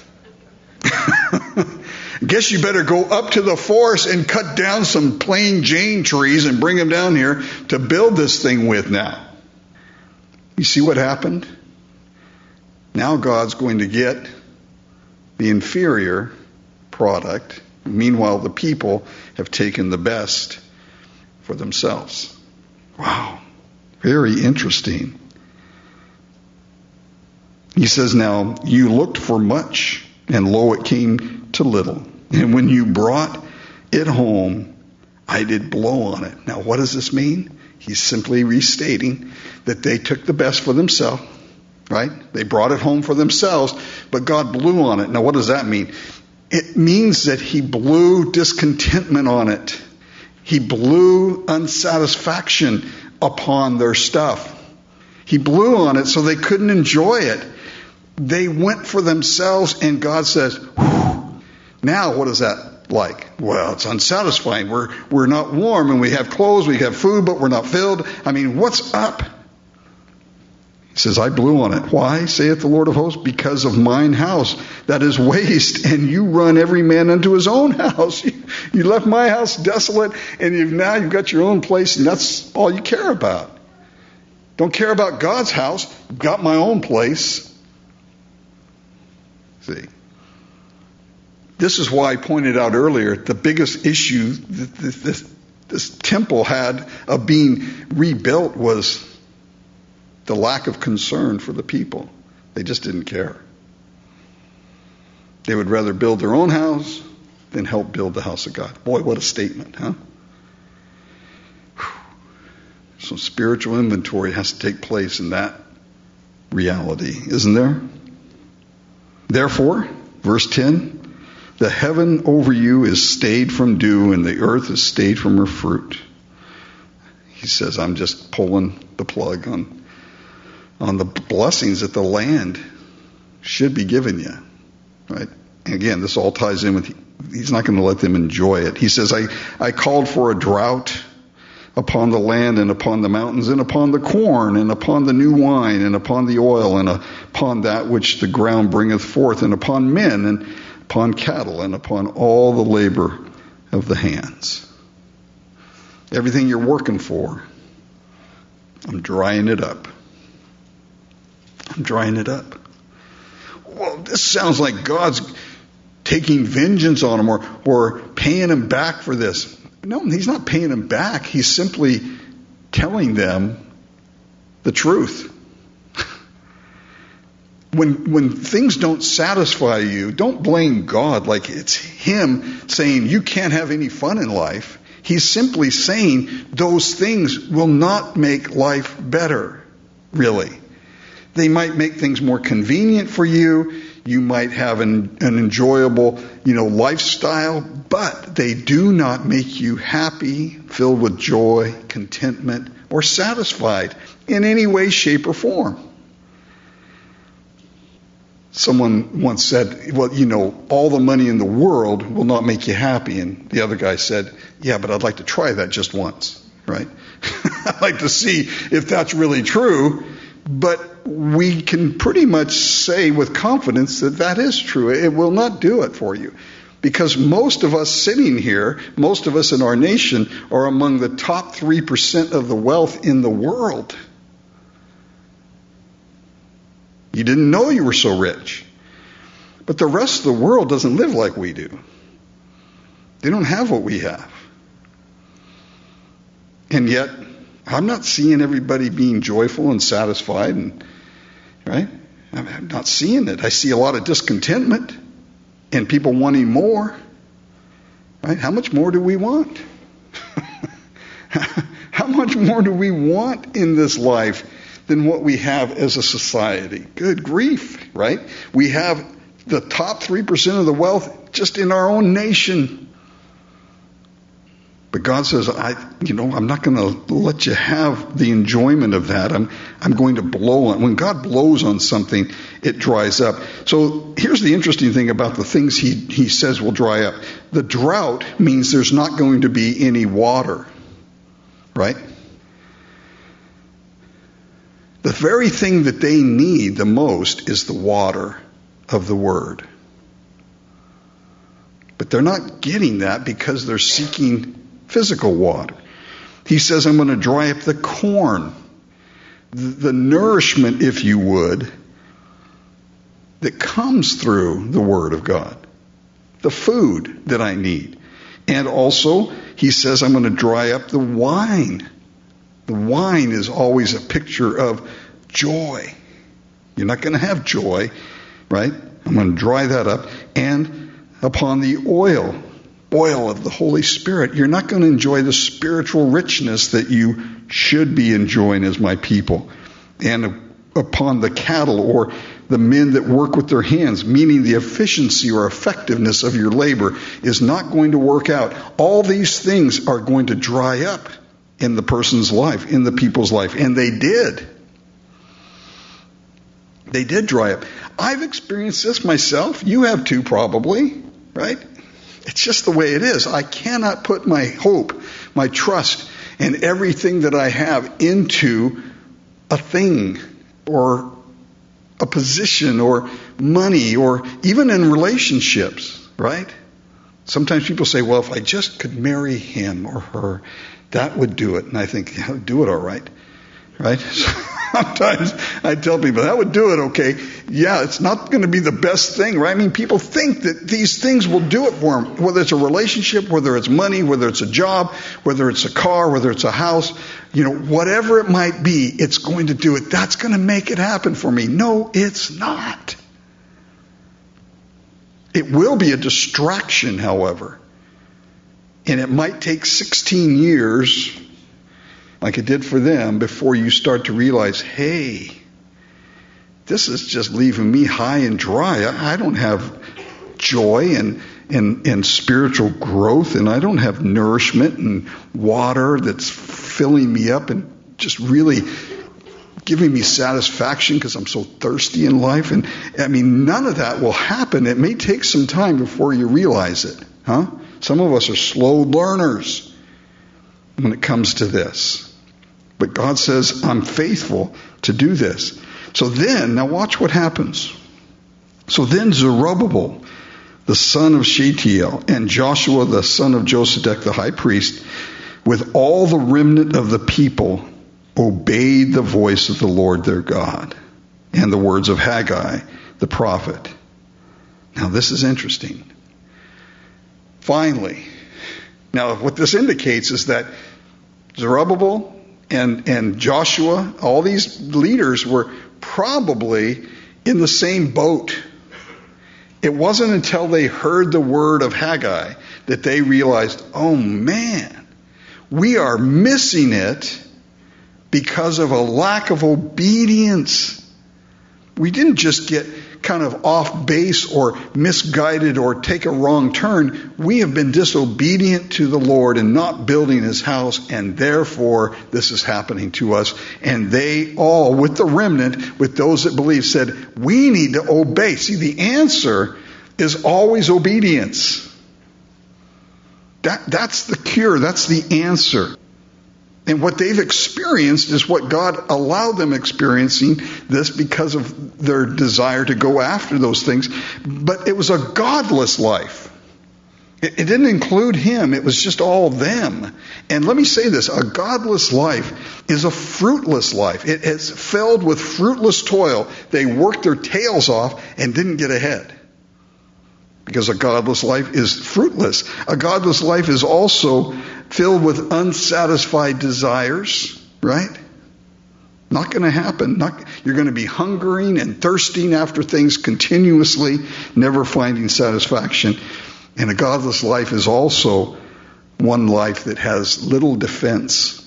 Guess you better go up to the forest and cut down some plain Jane trees and bring them down here to build this thing with now. You see what happened? Now God's going to get the inferior product. Meanwhile, the people have taken the best for themselves. Wow. Very interesting. He says, now, you looked for much, and lo, it came to little. And when you brought it home, I did blow on it. Now, what does this mean? He's simply restating that they took the best for themselves, right? They brought it home for themselves, but God blew on it. Now, what does that mean? It means that he blew discontentment on it. He blew unsatisfaction upon their stuff. He blew on it so they couldn't enjoy it. They went for themselves, and God says, whew, now what is that like? Well, it's unsatisfying. We're we're not warm, and we have clothes, we have food, but we're not filled. I mean, what's up? He says, I blew on it. Why, saith the Lord of hosts? Because of mine house that is waste, and you run every man unto his own house. You, you left my house desolate, and you've, now you've got your own place, and that's all you care about. Don't care about God's house. I've got my own place. See, this is why I pointed out earlier the biggest issue that this, this, this temple had of being rebuilt was the lack of concern for the people. They just didn't care. They would rather build their own house than help build the house of God. Boy, what a statement, huh? Whew. So spiritual inventory has to take place in that reality, isn't there? Therefore, verse ten, the heaven over you is stayed from dew, and the earth is stayed from her fruit. He says, I'm just pulling the plug on on the blessings that the land should be giving you, right? And again, this all ties in with, he's not going to let them enjoy it. He says, I, I called for a drought upon the land and upon the mountains and upon the corn and upon the new wine and upon the oil and upon that which the ground bringeth forth and upon men and upon cattle and upon all the labor of the hands. everything you're working for, I'm drying it up. I'm drying it up. Well, this sounds like God's taking vengeance on him or, or paying him back for this. No, he's not paying him back. He's simply telling them the truth. When when things don't satisfy you, don't blame God like it's him saying you can't have any fun in life. He's simply saying those things will not make life better, really. They might make things more convenient for you. You might have an, an enjoyable, you know, lifestyle, but they do not make you happy, filled with joy, contentment, or satisfied in any way, shape, or form. Someone once said, well, you know, all the money in the world will not make you happy. And the other guy said, yeah, but I'd like to try that just once, right? I'd like to see if that's really true. But we can pretty much say with confidence that that is true. It will not do it for you. Because most of us sitting here, most of us in our nation, are among the top three percent of the wealth in the world. You didn't know you were so rich. But the rest of the world doesn't live like we do. They don't have what we have. And yet, I'm not seeing everybody being joyful and satisfied, and right? I'm not seeing it. I see a lot of discontentment and people wanting more. Right? How much more do we want? How much more do we want in this life than what we have as a society? Good grief, right? We have the top three percent of the wealth just in our own nation. But God says, I, you know, I'm not going to let you have the enjoyment of that. I'm, I'm going to blow on. When God blows on something, it dries up. So here's the interesting thing about the things he, he says will dry up. The drought means there's not going to be any water, right? The very thing that they need the most is the water of the Word. But they're not getting that because they're seeking physical water. He says, I'm going to dry up the corn, the, the nourishment, if you would, that comes through the Word of God, the food that I need. And also, he says, I'm going to dry up the wine. The wine is always a picture of joy. You're not going to have joy, right? I'm going to dry that up. And upon the oil, oil of the Holy Spirit, you're not going to enjoy the spiritual richness that you should be enjoying as my people. And upon the cattle or the men that work with their hands, meaning the efficiency or effectiveness of your labor is not going to work out. All these things are going to dry up in the person's life, in the people's life. And they did. They did dry up. I've experienced this myself. You have too, probably, right? It's just the way it is. I cannot put my hope, my trust, and everything that I have into a thing or a position or money or even in relationships, right? Sometimes people say, well, if I just could marry him or her, that would do it. And I think, yeah, do it all right, right? Sometimes I tell people, that would do it okay. Yeah, it's not going to be the best thing, right? I mean, people think that these things will do it for them, whether it's a relationship, whether it's money, whether it's a job, whether it's a car, whether it's a house, you know, whatever it might be, it's going to do it. That's going to make it happen for me. No, it's not. It will be a distraction, however. And it might take sixteen years, like it did for them, before you start to realize, hey, this is just leaving me high and dry. I don't have joy and, and, and spiritual growth, and I don't have nourishment and water that's filling me up and just really giving me satisfaction because I'm so thirsty in life. And I mean, none of that will happen. It may take some time before you realize it, huh? Some of us are slow learners when it comes to this. But God says, I'm faithful to do this. So then, now watch what happens. So then Zerubbabel, the son of Shealtiel, and Joshua, the son of Josedech, the high priest, with all the remnant of the people, obeyed the voice of the Lord their God and the words of Haggai, the prophet. Now this is interesting. Finally, now what this indicates is that Zerubbabel and, and Joshua, all these leaders were probably in the same boat. It wasn't until they heard the word of Haggai that they realized, oh man, we are missing it because of a lack of obedience. We didn't just get kind of off base or misguided or take a wrong turn. We have been disobedient to the Lord and not building his house, and therefore this is happening to us. And they all, with the remnant, with those that believe, said, we need to obey. See, the answer is always obedience. That, that's the cure. That's the answer. And what they've experienced is what God allowed them experiencing this because of their desire to go after those things. But it was a godless life. It, it didn't include him. It was just all them. And let me say this, a godless life is a fruitless life. It is filled with fruitless toil. They worked their tails off and didn't get ahead. Because a godless life is fruitless. A godless life is also filled with unsatisfied desires, right? Not going to happen. Not, you're going to be hungering and thirsting after things continuously, never finding satisfaction. And a godless life is also one life that has little defense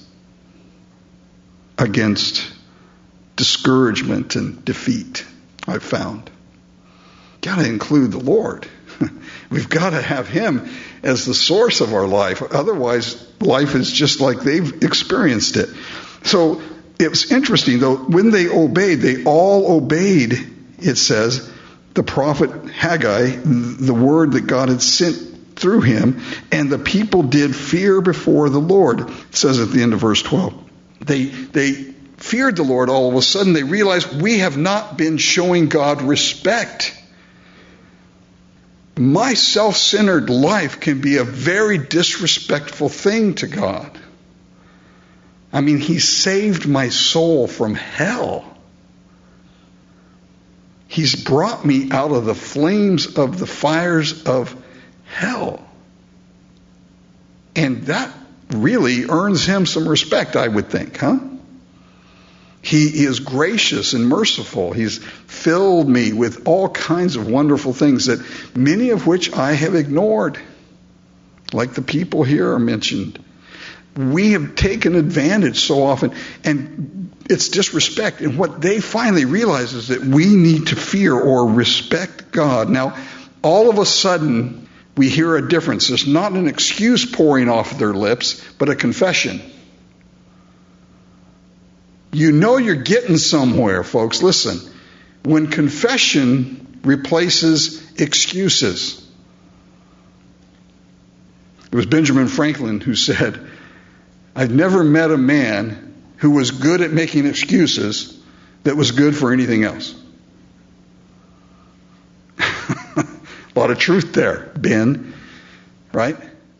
against discouragement and defeat, I've found. Got to include the Lord. We've got to have him as the source of our life. Otherwise, life is just like they've experienced it. So it was interesting, though, when they obeyed, they all obeyed, it says, the prophet Haggai, the word that God had sent through him, and the people did fear before the Lord. It says at the end of verse twelve. They, they feared the Lord. All of a sudden, they realized, we have not been showing God respect. My self-centered life can be a very disrespectful thing to God. I mean, he saved my soul from hell. He's brought me out of the flames of the fires of hell. And that really earns him some respect, I would think, huh? He is gracious and merciful. He's filled me with all kinds of wonderful things, that many of which I have ignored, like the people here are mentioned. We have taken advantage so often, and it's disrespect. And what they finally realize is that we need to fear or respect God. Now, all of a sudden, we hear a difference. There's not an excuse pouring off their lips, but a confession. You know you're getting somewhere, folks. Listen, when confession replaces excuses. It was Benjamin Franklin who said, I've never met a man who was good at making excuses that was good for anything else. A lot of truth there, Ben, right?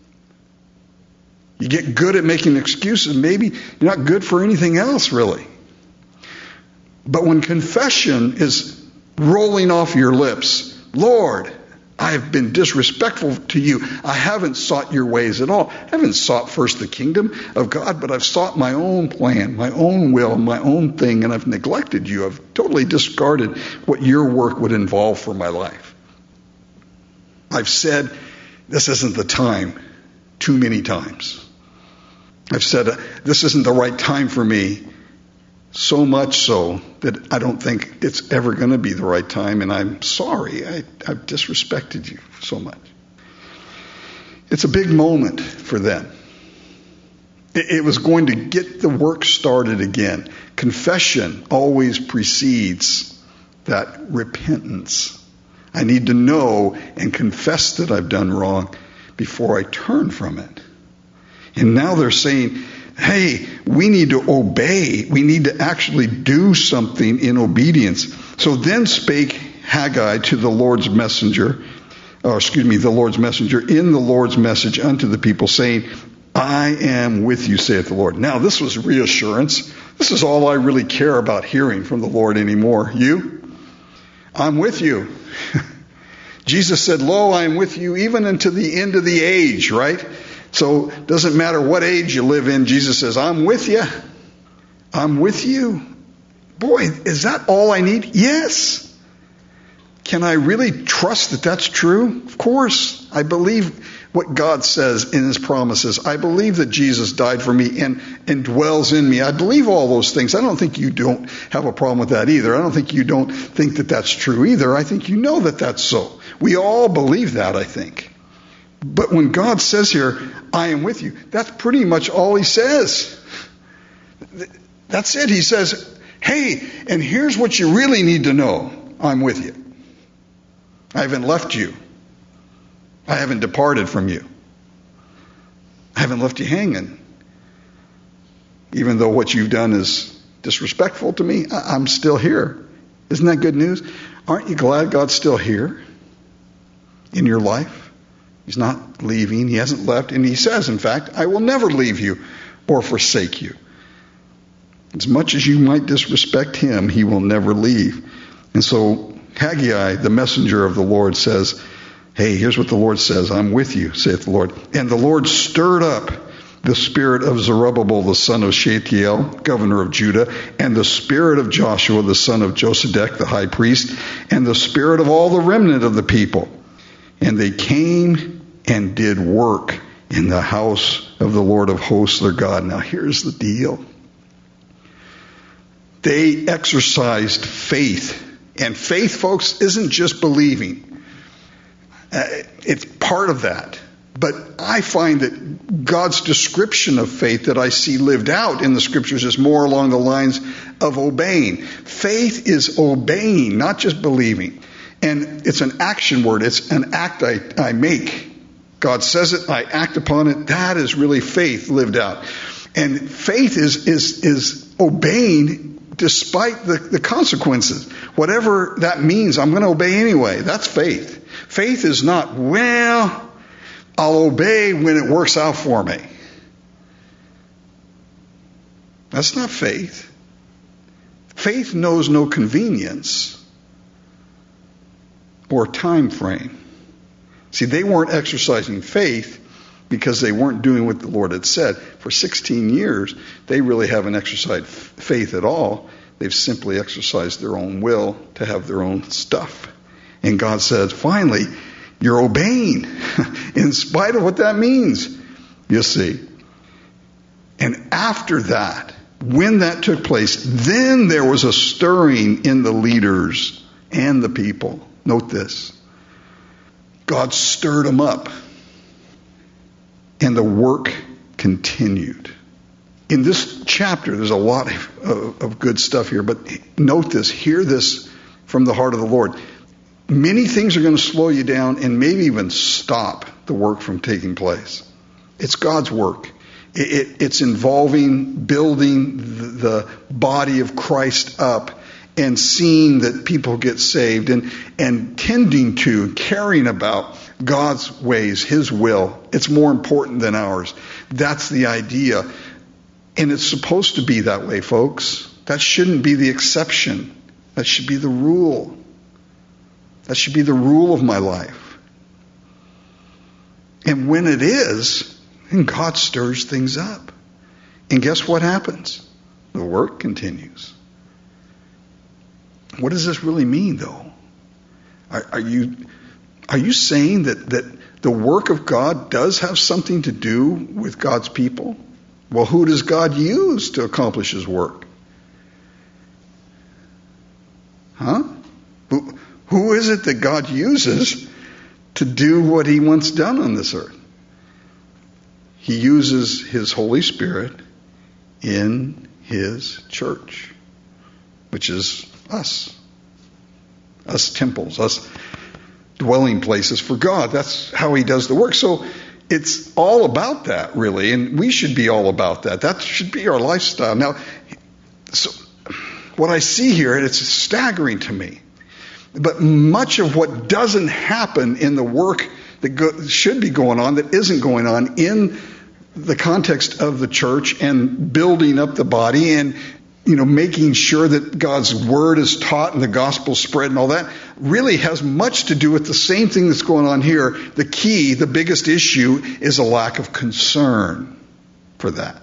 You get good at making excuses, maybe you're not good for anything else, really. But when confession is rolling off your lips, Lord, I have been disrespectful to you. I haven't sought your ways at all. I haven't sought first the kingdom of God, but I've sought my own plan, my own will, my own thing, and I've neglected you. I've totally discarded what your work would involve for my life. I've said, this isn't the time, too many times. I've said, this isn't the right time for me, so much so that I don't think it's ever going to be the right time, and I'm sorry. I, I've disrespected you so much. It's a big moment for them. It, it was going to get the work started again. Confession always precedes that repentance. I need to know and confess that I've done wrong before I turn from it. And now they're saying, hey, we need to obey. We need to actually do something in obedience. So then spake Haggai to the Lord's messenger, or excuse me, the Lord's messenger in the Lord's message unto the people, saying, I am with you, saith the Lord. Now, this was reassurance. This is all I really care about hearing from the Lord anymore. You? I'm with you. Jesus said, lo, I am with you even unto the end of the age, right? So it doesn't matter what age you live in. Jesus says, I'm with you. I'm with you. Boy, is that all I need? Yes. Can I really trust that that's true? Of course. I believe what God says in his promises. I believe that Jesus died for me and, and dwells in me. I believe all those things. I don't think you don't have a problem with that either. I don't think you don't think that that's true either. I think you know that that's so. We all believe that, I think. But when God says here, I am with you, that's pretty much all he says. That's it. He says, hey, and here's what you really need to know. I'm with you. I haven't left you. I haven't departed from you. I haven't left you hanging. Even though what you've done is disrespectful to me, I'm still here. Isn't that good news? Aren't you glad God's still here in your life? He's not leaving. He hasn't left. And he says, in fact, I will never leave you or forsake you. As much as you might disrespect him, he will never leave. And so Haggai, the messenger of the Lord, says, hey, here's what the Lord says. I'm with you, saith the Lord. And the Lord stirred up the spirit of Zerubbabel, the son of Shealtiel, governor of Judah, and the spirit of Joshua, the son of Josedek, the high priest, and the spirit of all the remnant of the people. And they came and did work in the house of the Lord of hosts, their God. Now here's the deal. They exercised faith. And faith, folks, isn't just believing. Uh, it's part of that. But I find that God's description of faith that I see lived out in the scriptures is more along the lines of obeying. Faith is obeying, not just believing. And it's an action word. It's an act I, I make. God says it, I act upon it. That is really faith lived out. And faith is is is obeying despite the, the consequences. Whatever that means, I'm going to obey anyway. That's faith. Faith is not, well, I'll obey when it works out for me. That's not faith. Faith knows no convenience or time frame. See, they weren't exercising faith because they weren't doing what the Lord had said. For sixteen years, they really haven't exercised faith at all. They've simply exercised their own will to have their own stuff. And God said, finally, you're obeying in spite of what that means, you see. And after that, when that took place, then there was a stirring in the leaders and the people. Note this. God stirred them up. And the work continued. In this chapter, there's a lot of, of, of good stuff here, but note this, hear this from the heart of the Lord. Many things are going to slow you down and maybe even stop the work from taking place. It's God's work. It, it, it's involving building the, the body of Christ up and seeing that people get saved and, and tending to, caring about God's ways, his will. It's more important than ours. That's the idea. And it's supposed to be that way, folks. That shouldn't be the exception. That should be the rule. That should be the rule of my life. And when it is, then God stirs things up. And guess what happens? The work continues. What does this really mean, though? Are, are you are you saying that, that the work of God does have something to do with God's people? Well, who does God use to accomplish his work? Huh? Who, who is it that God uses to do what he wants done on this earth? He uses his Holy Spirit in his church, which is us. Us temples, us dwelling places for God. That's how he does the work. So it's all about that, really, and we should be all about that. That should be our lifestyle. Now, so what I see here, it's staggering to me, but much of what doesn't happen in the work that go, should be going on, that isn't going on in the context of the church and building up the body and, you know, making sure that God's word is taught and the gospel spread and all that really has much to do with the same thing that's going on here. The key, the biggest issue is a lack of concern for that.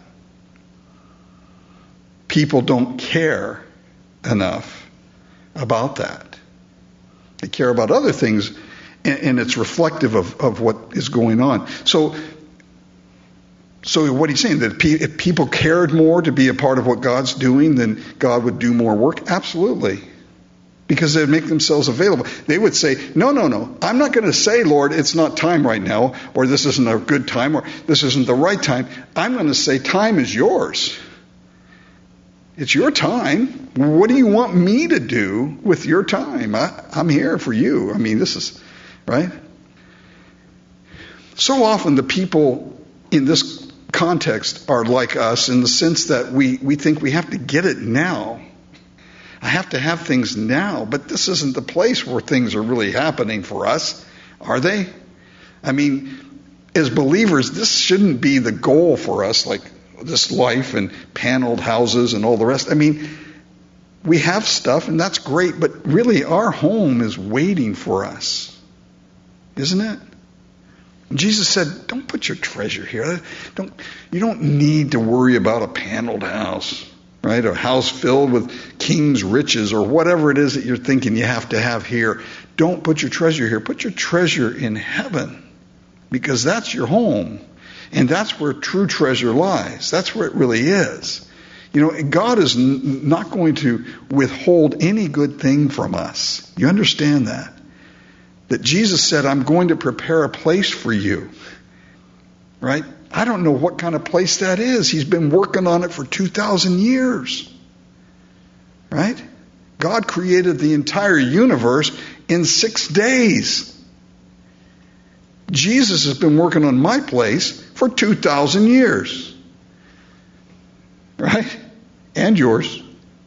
People don't care enough about that. They care about other things, and, and it's reflective of, of what is going on. So, so what he's saying, that if people cared more to be a part of what God's doing, then God would do more work? Absolutely. Because they'd make themselves available. They would say, no, no, no, I'm not going to say, Lord, it's not time right now, or this isn't a good time, or this isn't the right time. I'm going to say time is yours. It's your time. What do you want me to do with your time? I, I'm here for you. I mean, this is, right? So often the people in this context are like us in the sense that we, we think we have to get it now. I have to have things now, but this isn't the place where things are really happening for us, are they? I mean, as believers, this shouldn't be the goal for us, like this life and paneled houses and all the rest. I mean, we have stuff and that's great, but really our home is waiting for us, isn't it? Jesus said, don't put your treasure here. Don't, you don't need to worry about a paneled house, right? A house filled with king's riches or whatever it is that you're thinking you have to have here. Don't put your treasure here. Put your treasure in heaven, because that's your home. And that's where true treasure lies. That's where it really is. You know, God is n- not going to withhold any good thing from us. You understand that? That Jesus said, I'm going to prepare a place for you. Right? I don't know what kind of place that is. He's been working on it for two thousand years. Right? God created the entire universe in six days. Jesus has been working on my place for two thousand years. Right? And yours.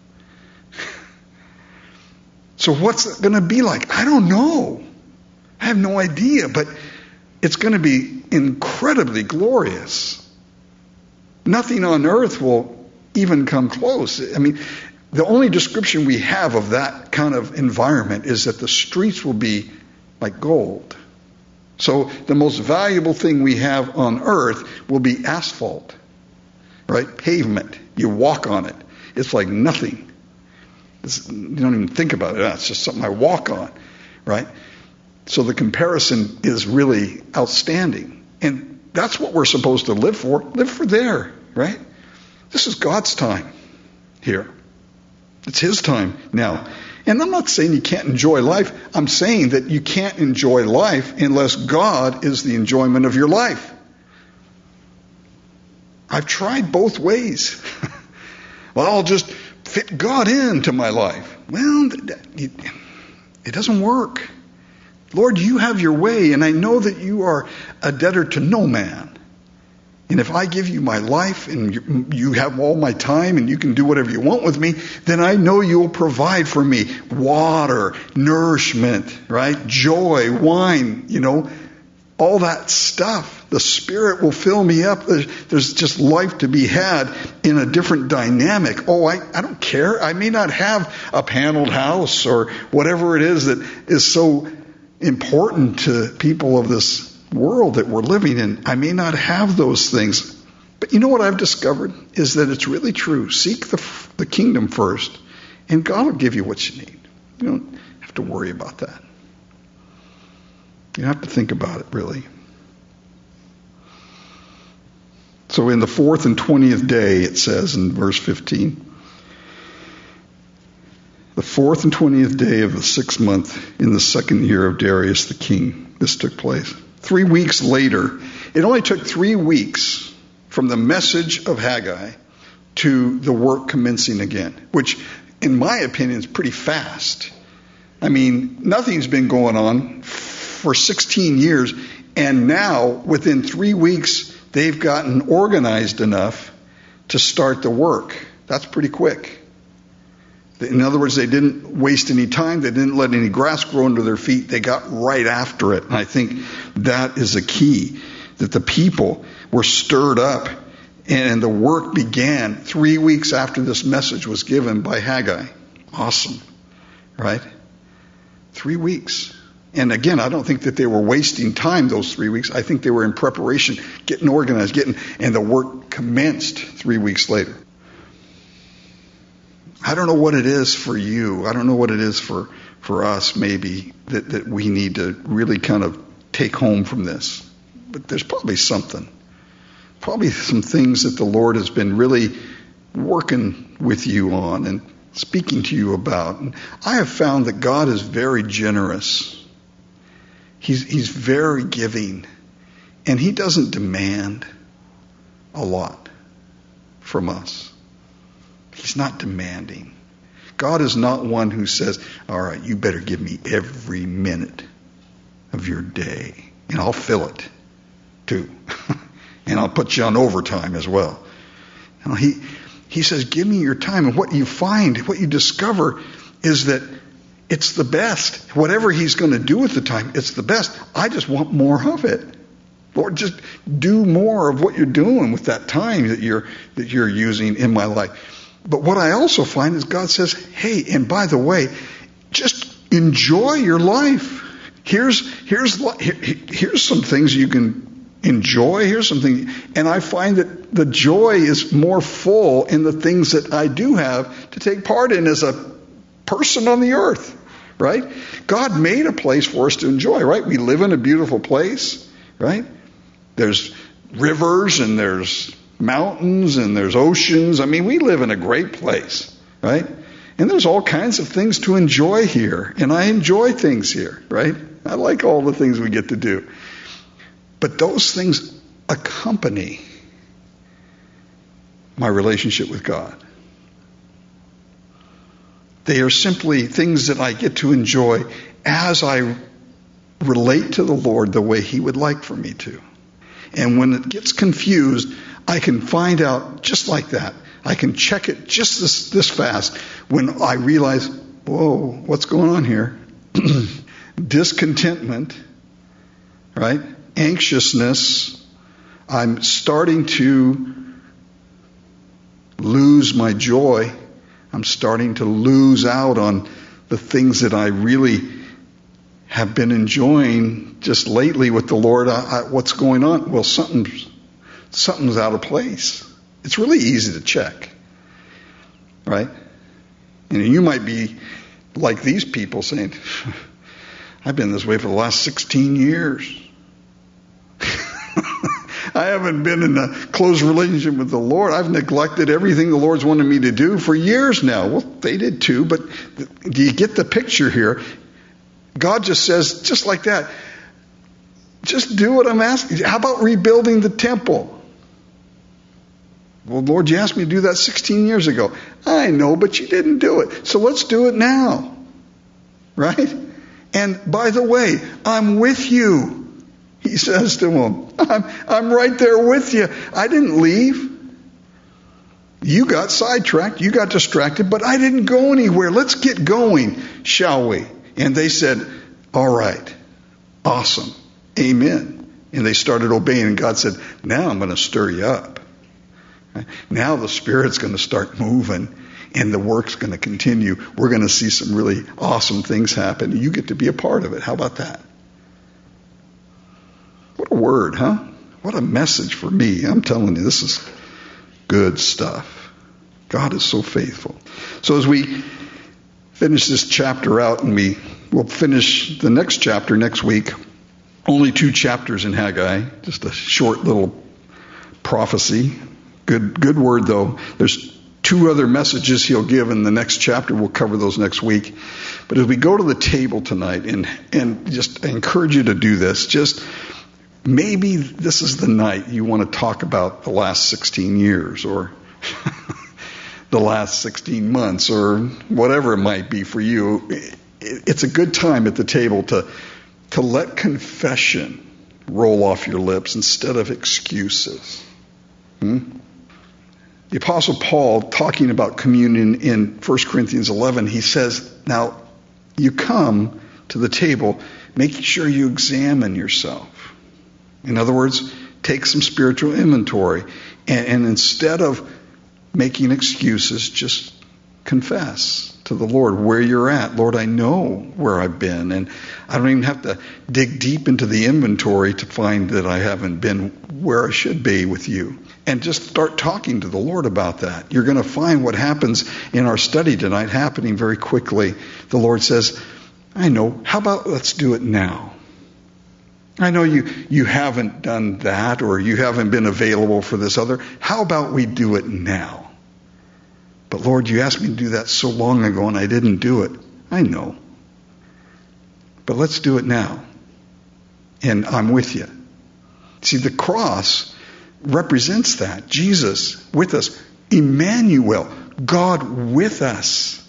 So what's it going to be like? I don't know. I have no idea, but it's going to be incredibly glorious. Nothing on earth will even come close. I mean, the only description we have of that kind of environment is that the streets will be like gold. So the most valuable thing we have on earth will be asphalt, right? Pavement. You walk on it. It's like nothing. It's, you don't even think about it. It's just something I walk on, right? So the comparison is really outstanding. And that's what we're supposed to live for. Live for there, right? This is God's time here. It's His time now. And I'm not saying you can't enjoy life. I'm saying that you can't enjoy life unless God is the enjoyment of your life. I've tried both ways. Well, I'll just fit God into my life. Well, it doesn't work. Lord, you have your way, and I know that you are a debtor to no man. And if I give you my life and you have all my time and you can do whatever you want with me, then I know you'll provide for me water, nourishment, right? Joy, wine, you know, all that stuff. The Spirit will fill me up. There's just life to be had in a different dynamic. Oh, I, I don't care. I may not have a paneled house or whatever it is that is so important to people of this world that we're living in. I may not have those things. But you know what I've discovered is that it's really true. Seek the, the kingdom first, and God will give you what you need. You don't have to worry about that. You don't have to think about it, really. So in the fourth and twentieth day, it says in verse fifteen, the fourth and twentieth day of the sixth month in the second year of Darius the king, this took place. Three weeks later, it only took three weeks from the message of Haggai to the work commencing again, which in my opinion is pretty fast. I mean, nothing's been going on for sixteen years, and now within three weeks they've gotten organized enough to start the work. That's pretty quick. In other words, they didn't waste any time. They didn't let any grass grow under their feet. They got right after it. And I think that is a key. that the people were stirred up and the work began three weeks after this message was given by Haggai. Awesome, right? Three weeks. And again, I don't think that they were wasting time those three weeks. I think they were in preparation, getting organized, getting, and the work commenced three weeks later. I don't know what it is for you. I don't know what it is for, for us maybe that, that we need to really kind of take home from this. But there's probably something. Probably some things that the Lord has been really working with you on and speaking to you about. And I have found that God is very generous. He's, he's very giving. And he doesn't demand a lot from us. He's not demanding. God is not one who says, all right, you better give me every minute of your day, and I'll fill it too. And I'll put you on overtime as well. You know, he, he says, give me your time. And what you find, what you discover is that it's the best. Whatever he's going to do with the time, it's the best. I just want more of it. Lord, just do more of what you're doing with that time that you're, that you're using in my life. But what I also find is God says, hey, and by the way, just enjoy your life. Here's, here's, here, here's some things you can enjoy. Here's something. And I find that the joy is more full in the things that I do have to take part in as a person on the earth, right? God made a place for us to enjoy, right? We live in a beautiful place, right? There's rivers and there's mountains and there's oceans. I mean, we live in a great place, right? And there's all kinds of things to enjoy here. And I enjoy things here, right? I like all the things we get to do. But those things accompany my relationship with God. They are simply things that I get to enjoy as I relate to the Lord the way he would like for me to. And when it gets confused, I can find out just like that. I can check it just this, this fast when I realize, whoa, what's going on here? Discontentment, right? Anxiousness. I'm starting to lose my joy. I'm starting to lose out on the things that I really have been enjoying just lately with the Lord. I, I, what's going on? Well, something's, something's out of place. It's really easy to check, right? And you might be like these people saying, I've been this way for the last sixteen years. I haven't been in a close relationship with the Lord. I've neglected everything the Lord's wanted me to do for years now. Well, they did too, but do you get the picture here? God just says, just like that, just do what I'm asking. How about rebuilding the temple? Well, Lord, you asked me to do that sixteen years ago. I know, but you didn't do it. So let's do it now. Right? And by the way, I'm with you. He says to him, I'm, I'm right there with you. I didn't leave. You got sidetracked. You got distracted, but I didn't go anywhere. Let's get going, shall we? And they said, all right. Awesome. Amen. And they started obeying. And God said, now I'm going to stir you up. Now the Spirit's going to start moving and the work's going to continue. We're going to see some really awesome things happen. You get to be a part of it. How about that? What a word, huh? What a message for me. I'm telling you, this is good stuff. God is so faithful. So as we finish this chapter out, and we will finish the next chapter next week, only two chapters in Haggai, just a short little prophecy. Good, good word though. There's two other messages he'll give in the next chapter. We'll cover those next week. But as we go to the table tonight, and and just I encourage you to do this, just maybe this is the night you want to talk about the last sixteen years or the last sixteen months or whatever it might be for you. It's a good time at the table to to let confession roll off your lips instead of excuses. Hmm? The Apostle Paul, talking about communion in First Corinthians eleven, he says, now you come to the table, make sure you examine yourself. In other words, take some spiritual inventory. And, and instead of making excuses, just confess to the Lord where you're at. Lord, I know where I've been, and I don't even have to dig deep into the inventory to find that I haven't been where I should be with you. And just start talking to the Lord about that. You're going to find what happens in our study tonight happening very quickly. The Lord says, I know, how about let's do it now? I know you, you haven't done that, or you haven't been available for this other. How about we do it now? But Lord, you asked me to do that so long ago and I didn't do it. I know. But let's do it now. And I'm with you. See, the cross represents that. Jesus with us. Emmanuel, God with us.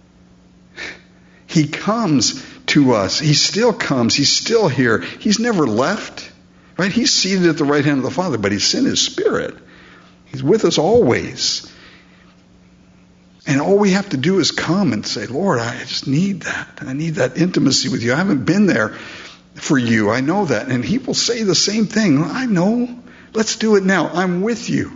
He comes to us. He still comes. He's still here. He's never left. Right? He's seated at the right hand of the Father, but He's sent His Spirit. He's with us always. And all we have to do is come and say, Lord, I just need that. I need that intimacy with you. I haven't been there for you. I know that. And He will say the same thing. I know. Let's do it now. I'm with you.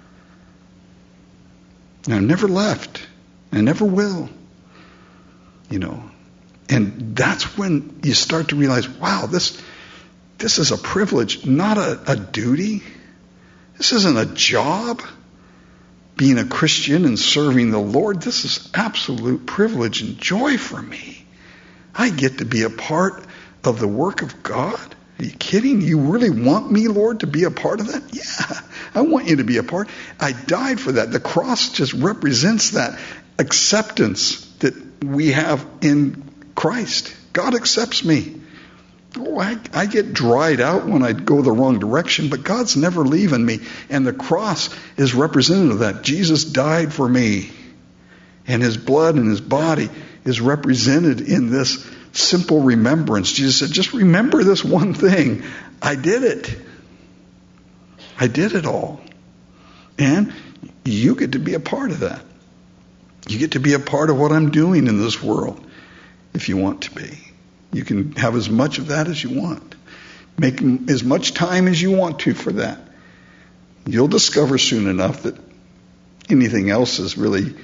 And I've never left. I never will. You know. And that's when you start to realize, wow, this this is a privilege, not a, a duty. This isn't a job. Being a Christian and serving the Lord, this is absolute privilege and joy for me. I get to be a part of the work of God. Are you kidding? You really want me, Lord, to be a part of that? Yeah, I want you to be a part. I died for that. The cross just represents that acceptance that we have in Christ. God accepts me. Oh, I, I get dried out when I go the wrong direction, but God's never leaving me. And the cross is representative of that. Jesus died for me. And His blood and His body is represented in this simple remembrance. Jesus said, just remember this one thing. I did it. I did it all. And you get to be a part of that. You get to be a part of what I'm doing in this world if you want to be. You can have as much of that as you want. Make as much time as you want to for that. You'll discover soon enough that anything else is really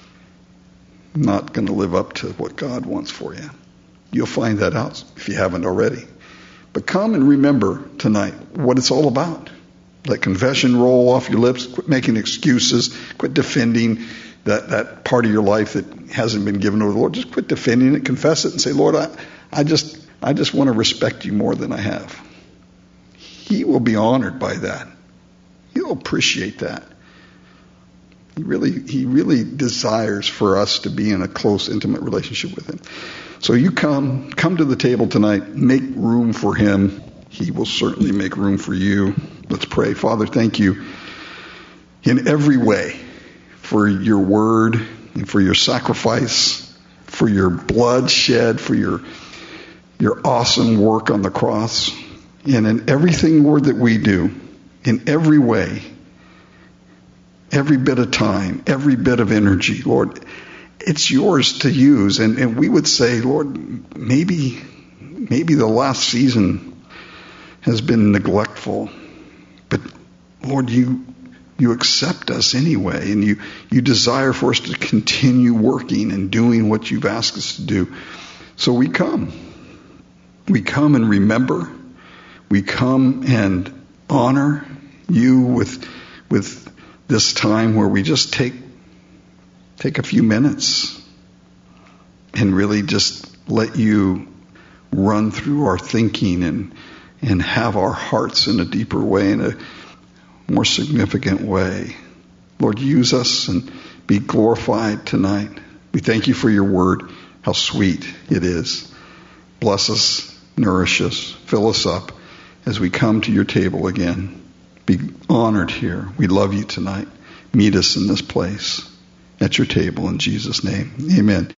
not going to live up to what God wants for you. You'll find that out if you haven't already. But come and remember tonight what it's all about. Let confession roll off your lips. Quit making excuses. Quit defending that, that part of your life that hasn't been given over to the Lord. Just quit defending it. Confess it and say, Lord, I, I just I just want to respect you more than I have. He will be honored by that. He'll appreciate that. He really, he really desires for us to be in a close, intimate relationship with Him. So you come, come to the table tonight. Make room for Him. He will certainly make room for you. Let's pray. Father, thank you in every way for your word and for your sacrifice, for your blood shed, for your your awesome work on the cross. And in everything, Lord, that we do, in every way, every bit of time, every bit of energy, Lord, it's yours to use. And, and we would say, Lord, maybe, maybe the last season has been neglectful. But Lord, you you accept us anyway, and you, you desire for us to continue working and doing what you've asked us to do. So we come. We come and remember. We come and honor you with with this time where we just take take a few minutes and really just let you run through our thinking and and have our hearts in a deeper way, in a more significant way. Lord, use us and be glorified tonight. We thank you for your word, how sweet it is. Bless us, nourish us, fill us up as we come to your table again. Be honored here. We love you tonight. Meet us in this place at your table in Jesus' name. Amen.